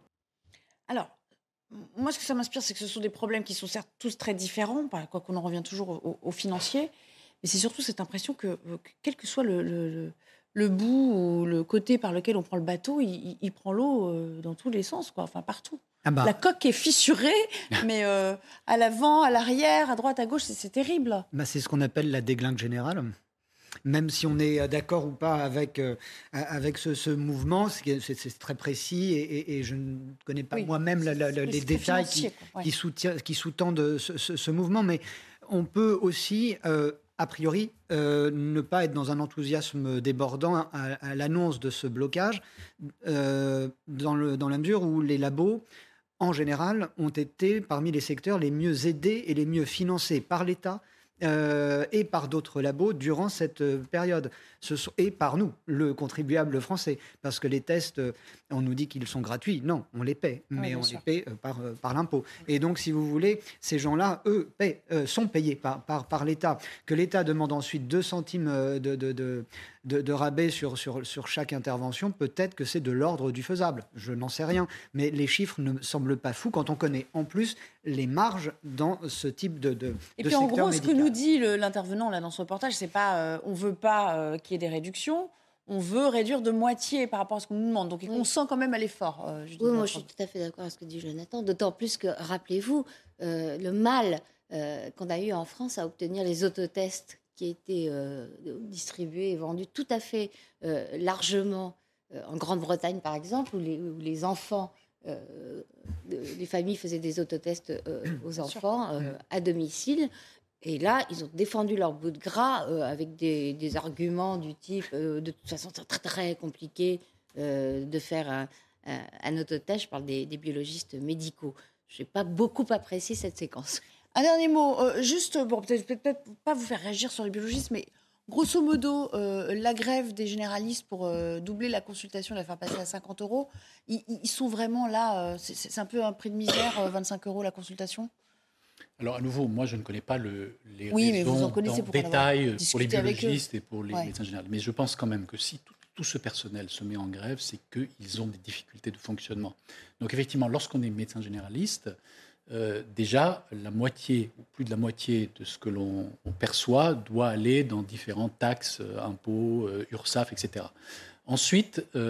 Alors, moi, ce que ça m'inspire, c'est que ce sont des problèmes qui sont certes tous très différents, quoi qu'on en revient toujours au, au financier, mais c'est surtout cette impression que, que quel que soit le, le, le, le bout ou le côté par lequel on prend le bateau, il, il, il prend l'eau euh, dans tous les sens, quoi, enfin partout. Ah bah. La coque est fissurée, mais euh, à l'avant, à l'arrière, à droite, à gauche, c'est, c'est terrible. Bah, c'est ce qu'on appelle la déglingue générale. Même si on est d'accord ou pas avec, euh, avec ce, ce mouvement, c'est, c'est, c'est très précis et, et, et je ne connais pas Oui. moi-même la, la, la, Mais les c'est détails financier, qui, quoi. Ouais. qui, soutient, qui sous-tendent ce, ce, ce mouvement. Mais on peut aussi, euh, a priori, euh, ne pas être dans un enthousiasme débordant à, à l'annonce de ce blocage, euh, dans, le, dans la mesure où les labos, en général, ont été parmi les secteurs les mieux aidés et les mieux financés par l'État euh, et par d'autres labos durant cette euh, période. Ce sont, et par nous, le contribuable français. Parce que les tests, euh, on nous dit qu'ils sont gratuits. Non, on les paie, mais bien on sûr. les paie euh, par, euh, par l'impôt. Et donc, si vous voulez, ces gens-là, eux, paient, euh, sont payés par, par, par l'État. Que l'État demande ensuite deux centimes euh, de, de, de, de, de rabais sur, sur, sur chaque intervention, peut-être que c'est de l'ordre du faisable. Je n'en sais rien. Mais les chiffres ne me semblent pas fous quand on connaît en plus les marges dans ce type de, de, Et de puis en secteur gros, ce que médical. nous dit le, l'intervenant là dans ce reportage, c'est pas euh, on veut pas euh, qu'il y ait des réductions, on veut réduire de moitié par rapport à ce qu'on nous demande. Donc on sent quand même à l'effort. Euh, Judith Oui, moi Bertrand. je suis tout à fait d'accord avec ce que dit Jonathan, d'autant plus que, rappelez-vous, euh, le mal euh, qu'on a eu en France à obtenir les autotests qui étaient euh, distribués et vendus tout à fait euh, largement euh, en Grande-Bretagne, par exemple, où les, où les enfants, euh, de- les familles faisaient des autotests euh, aux enfants euh, à domicile. Et là, ils ont défendu leur bout de gras euh, avec des, des arguments du type euh, de toute façon, c'est très, très compliqué euh, de faire un, un, un autotest. Je parle des, des biologistes médicaux. Je n'ai pas beaucoup apprécié cette séquence. Un dernier mot, euh, juste, bon, peut-être, peut-être pas vous faire réagir sur les biologistes, mais grosso modo, euh, la grève des généralistes pour euh, doubler la consultation, la faire passer à cinquante euros, ils, ils sont vraiment là, euh, c'est, c'est un peu un prix de misère, euh, vingt-cinq euros la consultation. Alors, à nouveau, moi, je ne connais pas le, les Oui, mais vous raisons en connaissez dans pour en avoir détail pour les discuté avec eux. biologistes et pour les Ouais. médecins généraux. Mais je pense quand même que si tout, tout ce personnel se met en grève, c'est qu'ils ont des difficultés de fonctionnement. Donc, effectivement, lorsqu'on est médecin généraliste, euh, déjà, la moitié, ou plus de la moitié de ce que l'on on perçoit doit aller dans différentes taxes, euh, impôts, euh, URSSAF, et cetera. Ensuite, euh,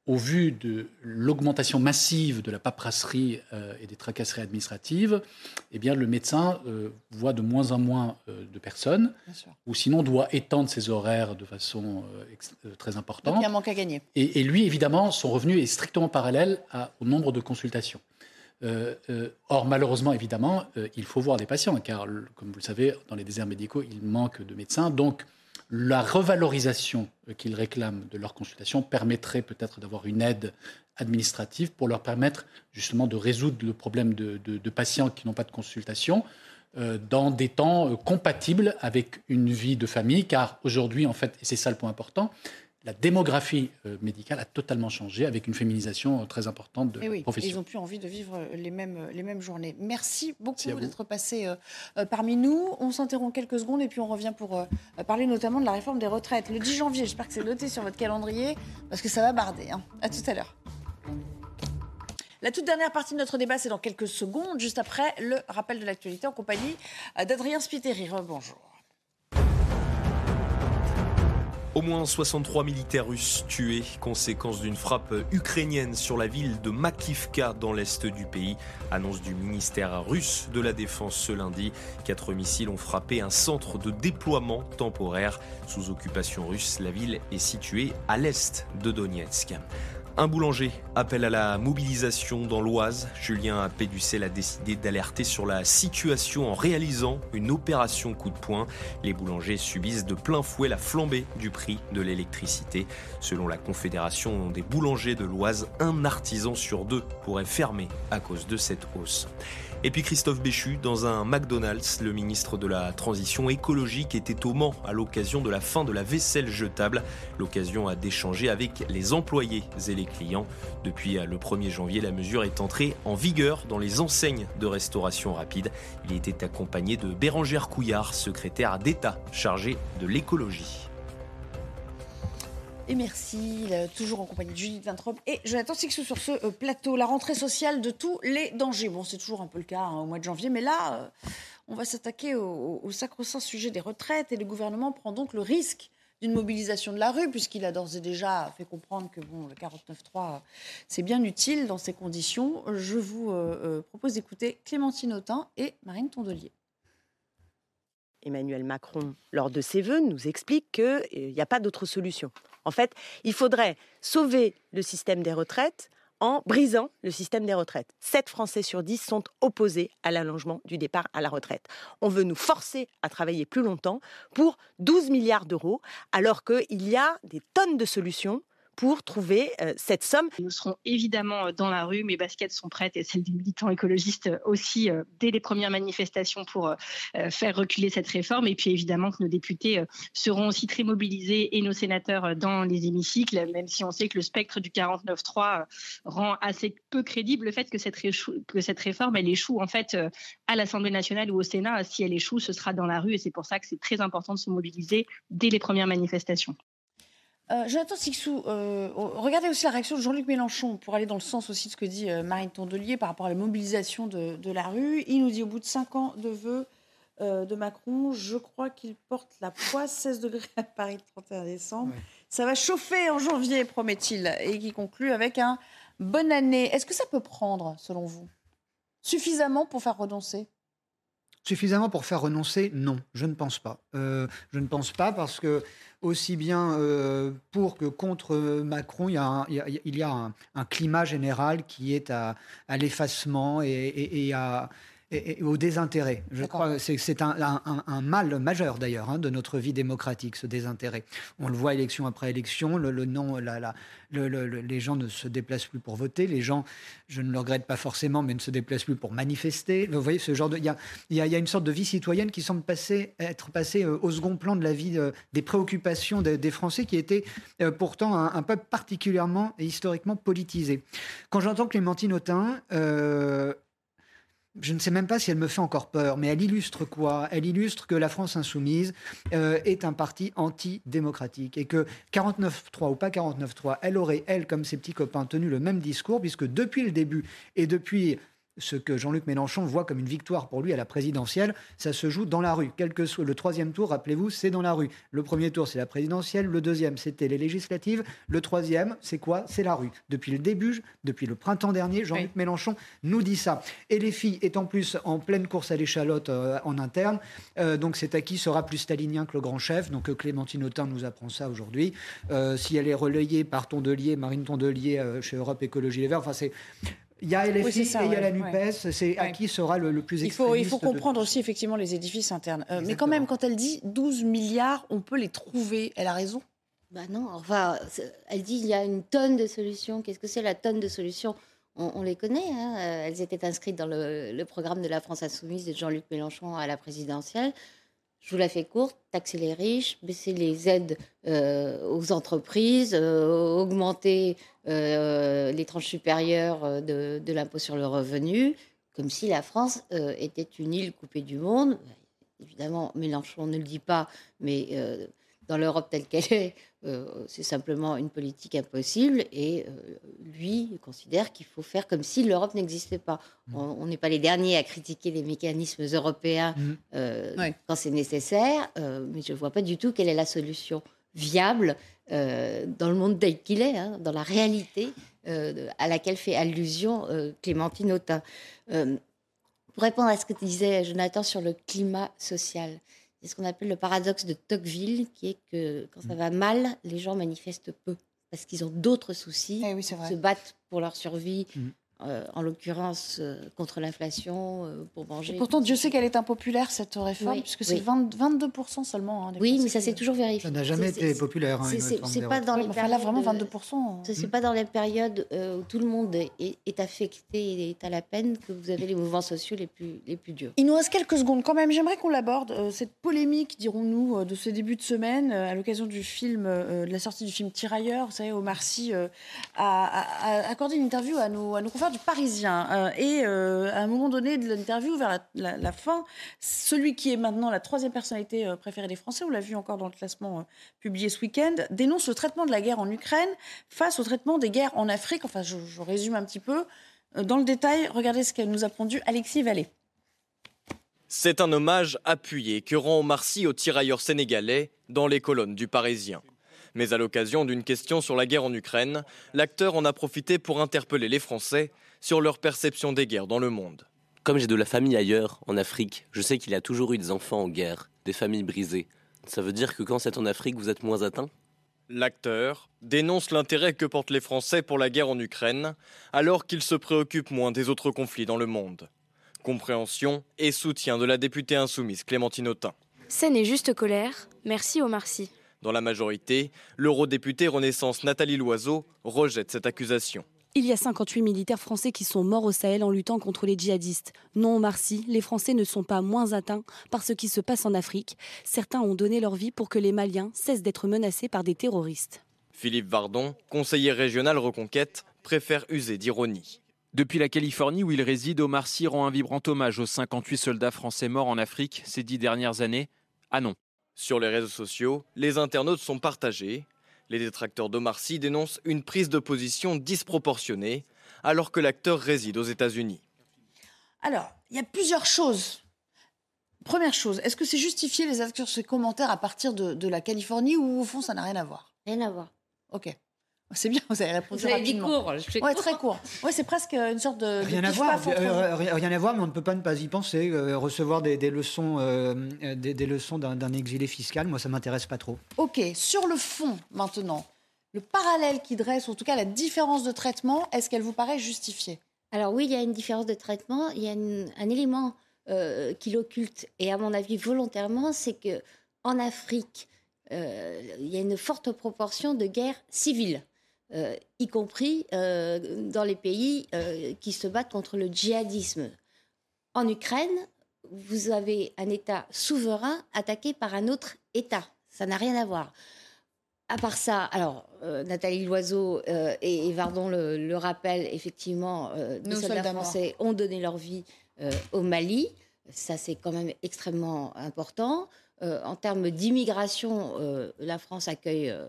au vu de l'augmentation massive de la paperasserie euh, et des tracasseries administratives, eh bien, le médecin euh, voit de moins en moins euh, de personnes, ou sinon doit étendre ses horaires de façon euh, ex- euh, très importante. Donc il y a un manque à gagner. Et, et lui, évidemment, son revenu est strictement parallèle à, au nombre de consultations. Euh, euh, or, malheureusement, évidemment, euh, il faut voir des patients, car, comme vous le savez, dans les déserts médicaux, il manque de médecins. Donc, la revalorisation qu'ils réclament de leur consultation permettrait peut-être d'avoir une aide administrative pour leur permettre justement de résoudre le problème de, de, de patients qui n'ont pas de consultation euh, dans des temps euh, compatibles avec une vie de famille, car aujourd'hui, en fait, et c'est ça le point important, la démographie euh, médicale a totalement changé avec une féminisation euh, très importante de Et oui, la profession. ils n'ont plus envie de vivre les mêmes, les mêmes journées. Merci beaucoup d'être passé euh, euh, parmi nous. On s'interrompt quelques secondes et puis on revient pour euh, parler notamment de la réforme des retraites. Le dix janvier, j'espère que c'est noté sur votre calendrier parce que ça va barder. Hein. À tout à l'heure. La toute dernière partie de notre débat, c'est dans quelques secondes, juste après le rappel de l'actualité en compagnie d'Adrien Spiteri. Bonjour. Au moins soixante-trois militaires russes tués, conséquence d'une frappe ukrainienne sur la ville de Makivka dans l'est du pays. Annonce du ministère russe de la Défense ce lundi. Quatre missiles ont frappé un centre de déploiement temporaire. Sous occupation russe, la ville est située à l'est de Donetsk. Un boulanger appelle à la mobilisation dans l'Oise. Julien Péducel a décidé d'alerter sur la situation en réalisant une opération coup de poing. Les boulangers subissent de plein fouet la flambée du prix de l'électricité. Selon la Confédération des boulangers de l'Oise, un artisan sur deux pourrait fermer à cause de cette hausse. Et puis Christophe Béchu, dans un McDonald's, le ministre de la Transition écologique était au Mans à l'occasion de la fin de la vaisselle jetable. L'occasion d'échanger avec les employés et les clients. Depuis le premier janvier, la mesure est entrée en vigueur dans les enseignes de restauration rapide. Il était accompagné de Bérangère Couillard, secrétaire d'État chargée de l'écologie. Et merci, toujours en compagnie de Judith Vintraub et Jonathan Sixou sur ce plateau. La rentrée sociale de tous les dangers. Bon, c'est toujours un peu le cas hein, au mois de janvier, mais là, euh, on va s'attaquer au, au sacro-saint sujet des retraites et le gouvernement prend donc le risque d'une mobilisation de la rue, puisqu'il a d'ores et déjà fait comprendre que bon, le quarante-neuf trois, c'est bien utile dans ces conditions. Je vous euh, propose d'écouter Clémentine Autain et Marine Tondelier. Emmanuel Macron, lors de ses vœux, nous explique qu'il n'y a pas d'autre solution. En fait, il faudrait sauver le système des retraites en brisant le système des retraites. sept Français sur dix sont opposés à l'allongement du départ à la retraite. On veut nous forcer à travailler plus longtemps pour douze milliards d'euros, alors qu'il y a des tonnes de solutions pour trouver euh, cette somme. Nous serons évidemment dans la rue, mes baskets sont prêtes et celles des militants écologistes aussi euh, dès les premières manifestations pour euh, faire reculer cette réforme. Et puis évidemment que nos députés euh, seront aussi très mobilisés et nos sénateurs dans les hémicycles, même si on sait que le spectre du quarante-neuf trois euh, rend assez peu crédible le fait que cette, réchou- que cette réforme elle échoue en fait euh, à l'Assemblée nationale ou au Sénat. Si elle échoue, ce sera dans la rue et c'est pour ça que c'est très important de se mobiliser dès les premières manifestations. Euh, Jonathan Sixou, euh, regardez aussi la réaction de Jean-Luc Mélenchon pour aller dans le sens aussi de ce que dit euh, Marine Tondelier par rapport à la mobilisation de, de la rue. Il nous dit au bout de cinq ans de vœux euh, de Macron, je crois qu'il porte la poisse, seize degrés à Paris le trente et un décembre. Ouais. Ça va chauffer en janvier, promet-il, et qui conclut avec un bonne année. Est-ce que ça peut prendre, selon vous, suffisamment pour faire renoncer ? Suffisamment pour faire renoncer ? Non, je ne pense pas. Euh, je ne pense pas parce que aussi bien euh, pour que contre Macron, il y a un, il y a, il y a un, un climat général qui est à, à l'effacement et, et, et, à, et, et au désintérêt. Je D'accord. crois que c'est, c'est un, un, un mal majeur d'ailleurs hein, de notre vie démocratique, ce désintérêt. On le voit élection après élection, le, le non, la, la, le, le, le, les gens ne se déplacent plus pour voter, les gens, je ne le regrette pas forcément, mais ne se déplacent plus pour manifester. Vous voyez, ce genre de, il y a, il y a, il y a une sorte de vie citoyenne qui semble passer, être passée euh, au second plan de la vie, euh, des préoccupations de, des Français, qui étaient euh, pourtant un, un peuple particulièrement et historiquement politisé. Quand j'entends Clémentine Autain, euh, je ne sais même pas si elle me fait encore peur, mais elle illustre quoi ? Elle illustre que la France insoumise euh, est un parti antidémocratique et que quarante-neuf trois ou pas quarante-neuf trois, elle aurait, elle, comme ses petits copains, tenu le même discours, puisque depuis le début et depuis ce que Jean-Luc Mélenchon voit comme une victoire pour lui à la présidentielle, ça se joue dans la rue. Quel que soit le troisième tour, rappelez-vous, c'est dans la rue. Le premier tour, c'est la présidentielle. Le deuxième, c'était les législatives. Le troisième, c'est quoi? C'est la rue. Depuis le début, depuis le printemps dernier, Jean-Luc oui. Mélenchon nous dit ça. Et les filles est en plus en pleine course à l'échalote euh, en interne. Euh, donc c'est à qui sera plus stalinien que le grand chef. Donc euh, Clémentine Autain nous apprend ça aujourd'hui. Euh, si elle est relayée par Tondelier, Marine Tondelier euh, chez Europe Écologie Les Verts, enfin c'est... Il y a L F I oui, ça, et il y a la NUPES, ouais. c'est à ouais. qui sera le, le plus extrémiste. Il faut, il faut comprendre de... aussi effectivement les édifices internes. Euh, mais quand même, quand elle dit douze milliards, on peut les trouver, elle a raison? Bah non, enfin, elle dit il y a une tonne de solutions. Qu'est-ce que c'est la tonne de solutions? on, on les connaît, hein. Elles étaient inscrites dans le, le programme de la France Insoumise de Jean-Luc Mélenchon à la présidentielle. Je vous la fais courte, taxer les riches, baisser les aides euh, aux entreprises, euh, augmenter euh, les tranches supérieures de, de l'impôt sur le revenu, comme si la France euh, était une île coupée du monde. Évidemment, Mélenchon ne le dit pas, mais euh, dans l'Europe telle qu'elle est, euh, c'est simplement une politique impossible. Et euh, lui considère qu'il faut faire comme si l'Europe n'existait pas. Mmh. On n'est pas les derniers à critiquer les mécanismes européens mmh. euh, oui. quand c'est nécessaire, euh, mais je ne vois pas du tout quelle est la solution viable euh, dans le monde tel qu'il est, hein, dans la réalité euh, à laquelle fait allusion euh, Clémentine Autain. Euh, pour répondre à ce que disait Jonathan sur le climat social, c'est ce qu'on appelle le paradoxe de Tocqueville, qui est que quand ça va mal, les gens manifestent peu, parce qu'ils ont d'autres soucis, eh oui, ils se battent pour leur survie, mmh. euh, en l'occurrence euh, contre l'inflation, euh, pour manger. Et pourtant, Dieu sait qu'elle est impopulaire, cette réforme, oui, puisque oui. c'est vingt, vingt-deux pour cent seulement. Hein, oui, mais ça s'est toujours vérifié. Ça n'a jamais c'est, été c'est, populaire. Hein, c'est, c'est, c'est pas dans ouais, les enfin, périodes, là, vraiment vingt-deux pour cent. Ce n'est pas dans les périodes euh, où tout le monde est, est affecté et est à la peine que vous avez les mouvements sociaux les plus, les plus durs. Il nous reste quelques secondes quand même. J'aimerais qu'on l'aborde, euh, cette polémique, dirons-nous, euh, de ce début de semaine, euh, à l'occasion du film, euh, de la sortie du film Tirailleurs. Vous savez, Omar Sy euh, a, a, a accordé une interview à nos, à nos confrères du Parisien. Euh, et euh, à un moment donné de l'interview, vers la, la, la fin, celui qui est maintenant la troisième personnalité euh, préférée des Français, on l'a vu encore dans le classement euh, publié ce week-end, dénonce le traitement de la guerre en Ukraine face au traitement des guerres en Afrique. Enfin, je, je résume un petit peu. Euh, dans le détail, regardez ce qu'elle nous a pondu Alexis Vallée. C'est un hommage appuyé que rend Omar Sy aux tirailleurs sénégalais dans les colonnes du Parisien. Mais à l'occasion d'une question sur la guerre en Ukraine, l'acteur en a profité pour interpeller les Français sur leur perception des guerres dans le monde. Comme j'ai de la famille ailleurs, en Afrique, je sais qu'il y a toujours eu des enfants en guerre, des familles brisées. Ça veut dire que quand c'est en Afrique, vous êtes moins atteint ? L'acteur dénonce l'intérêt que portent les Français pour la guerre en Ukraine, alors qu'ils se préoccupent moins des autres conflits dans le monde. Compréhension et soutien de la députée insoumise Clémentine Autain. Scène et juste colère, merci Omar Sy. Dans la majorité, l'eurodéputée Renaissance Nathalie Loiseau rejette cette accusation. Il y a cinquante-huit militaires français qui sont morts au Sahel en luttant contre les djihadistes. Non, Omar Sy, les Français ne sont pas moins atteints par ce qui se passe en Afrique. Certains ont donné leur vie pour que les Maliens cessent d'être menacés par des terroristes. Philippe Vardon, conseiller régional Reconquête, préfère user d'ironie. Depuis la Californie où il réside, Omar Sy rend un vibrant hommage aux cinquante-huit soldats français morts en Afrique ces dix dernières années. Ah non. Sur les réseaux sociaux, les internautes sont partagés. Les détracteurs d'Omar Sy dénoncent une prise de position disproportionnée alors que l'acteur réside aux États-Unis. Alors, il y a plusieurs choses. Première chose, est-ce que c'est justifié les acteurs sur ces commentaires à partir de, de la Californie ou au fond ça n'a rien à voir? Rien à voir. Ok. C'est bien, vous avez répondu vous avez rapidement. Dit court, je fais ouais, court. Très court. Ouais, c'est presque une sorte de... Rien de à voir, entre... euh, rien à voir, mais on ne peut pas ne pas y penser. Euh, recevoir des, des leçons, euh, des, des leçons d'un, d'un exilé fiscal, moi ça ne m'intéresse pas trop. Ok, sur le fond maintenant, le parallèle qui dresse, en tout cas la différence de traitement, est-ce qu'elle vous paraît justifiée? Alors oui, il y a une différence de traitement. Il y a une, un élément euh, qui l'occulte, et à mon avis volontairement, c'est qu'en Afrique, euh, il y a une forte proportion de guerres civiles. Euh, y compris euh, dans les pays euh, qui se battent contre le djihadisme. En Ukraine, vous avez un État souverain attaqué par un autre État. Ça n'a rien à voir. À part ça, alors, euh, Nathalie Loiseau euh, et, et Vardon le, le rappellent, effectivement, euh, des soldats, soldats français ont donné leur vie euh, au Mali. Ça, c'est quand même extrêmement important. Euh, en termes d'immigration, euh, la France accueille euh,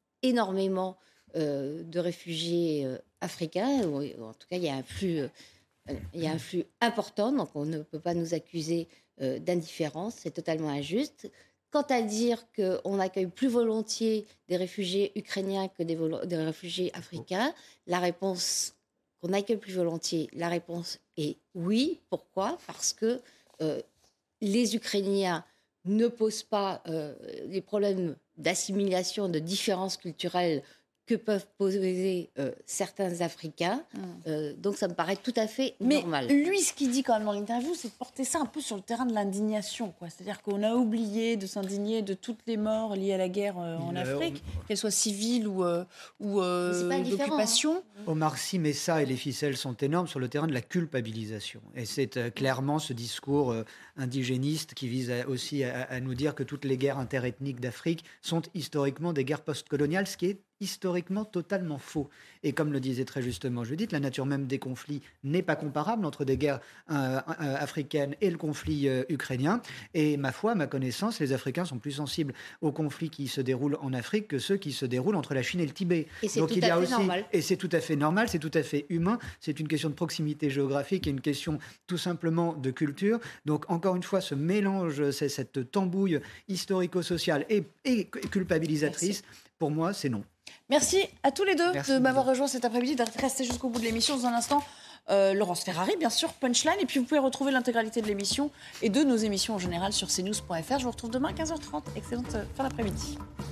énormément Euh, de réfugiés euh, africains, ou, ou en tout cas il y a un flux euh, Il y a un flux important, donc on ne peut pas nous accuser euh, d'indifférence, c'est totalement injuste. Quant à dire qu'on accueille plus volontiers des réfugiés ukrainiens que des, volo- des réfugiés africains, la réponse qu'on accueille plus volontiers, la réponse est oui. Pourquoi ? Parce que euh, les Ukrainiens ne posent pas euh, les problèmes d'assimilation, de différences culturelles que peuvent poser euh, certains Africains. Mmh. Euh, donc ça me paraît tout à fait Mais normal. Lui, ce qu'il dit quand même dans l'interview, c'est de porter ça un peu sur le terrain de l'indignation, quoi. C'est-à-dire qu'on a oublié de s'indigner de toutes les morts liées à la guerre euh, en euh, Afrique, on... qu'elles soient civiles ou, euh, ou euh, d'occupation. Hein. Omar Sy met ça et les ficelles sont énormes sur le terrain de la culpabilisation. Et c'est euh, clairement ce discours euh, indigéniste qui vise à, aussi à, à nous dire que toutes les guerres interethniques d'Afrique sont historiquement des guerres postcoloniales, ce qui est historiquement totalement faux. Et comme le disait très justement Judith, la nature même des conflits n'est pas comparable entre des guerres euh, euh, africaines et le conflit euh, ukrainien. Et ma foi, à ma connaissance, les Africains sont plus sensibles aux conflits qui se déroulent en Afrique que ceux qui se déroulent entre la Chine et le Tibet. Et c'est Donc tout il y a à fait aussi, normal. Et c'est tout à fait normal, c'est tout à fait humain. C'est une question de proximité géographique et une question tout simplement de culture. Donc encore une fois, ce mélange, c'est cette tambouille historico-sociale et, et culpabilisatrice, Merci. Pour moi, c'est non. Merci à tous les deux Merci de m'avoir rejoint cet après-midi, d'être restés jusqu'au bout de l'émission. Dans un instant, euh, Laurence Ferrari, bien sûr, Punchline. Et puis vous pouvez retrouver l'intégralité de l'émission et de nos émissions en général sur c news point f r. Je vous retrouve demain à quinze heures trente. Excellente fin d'après-midi.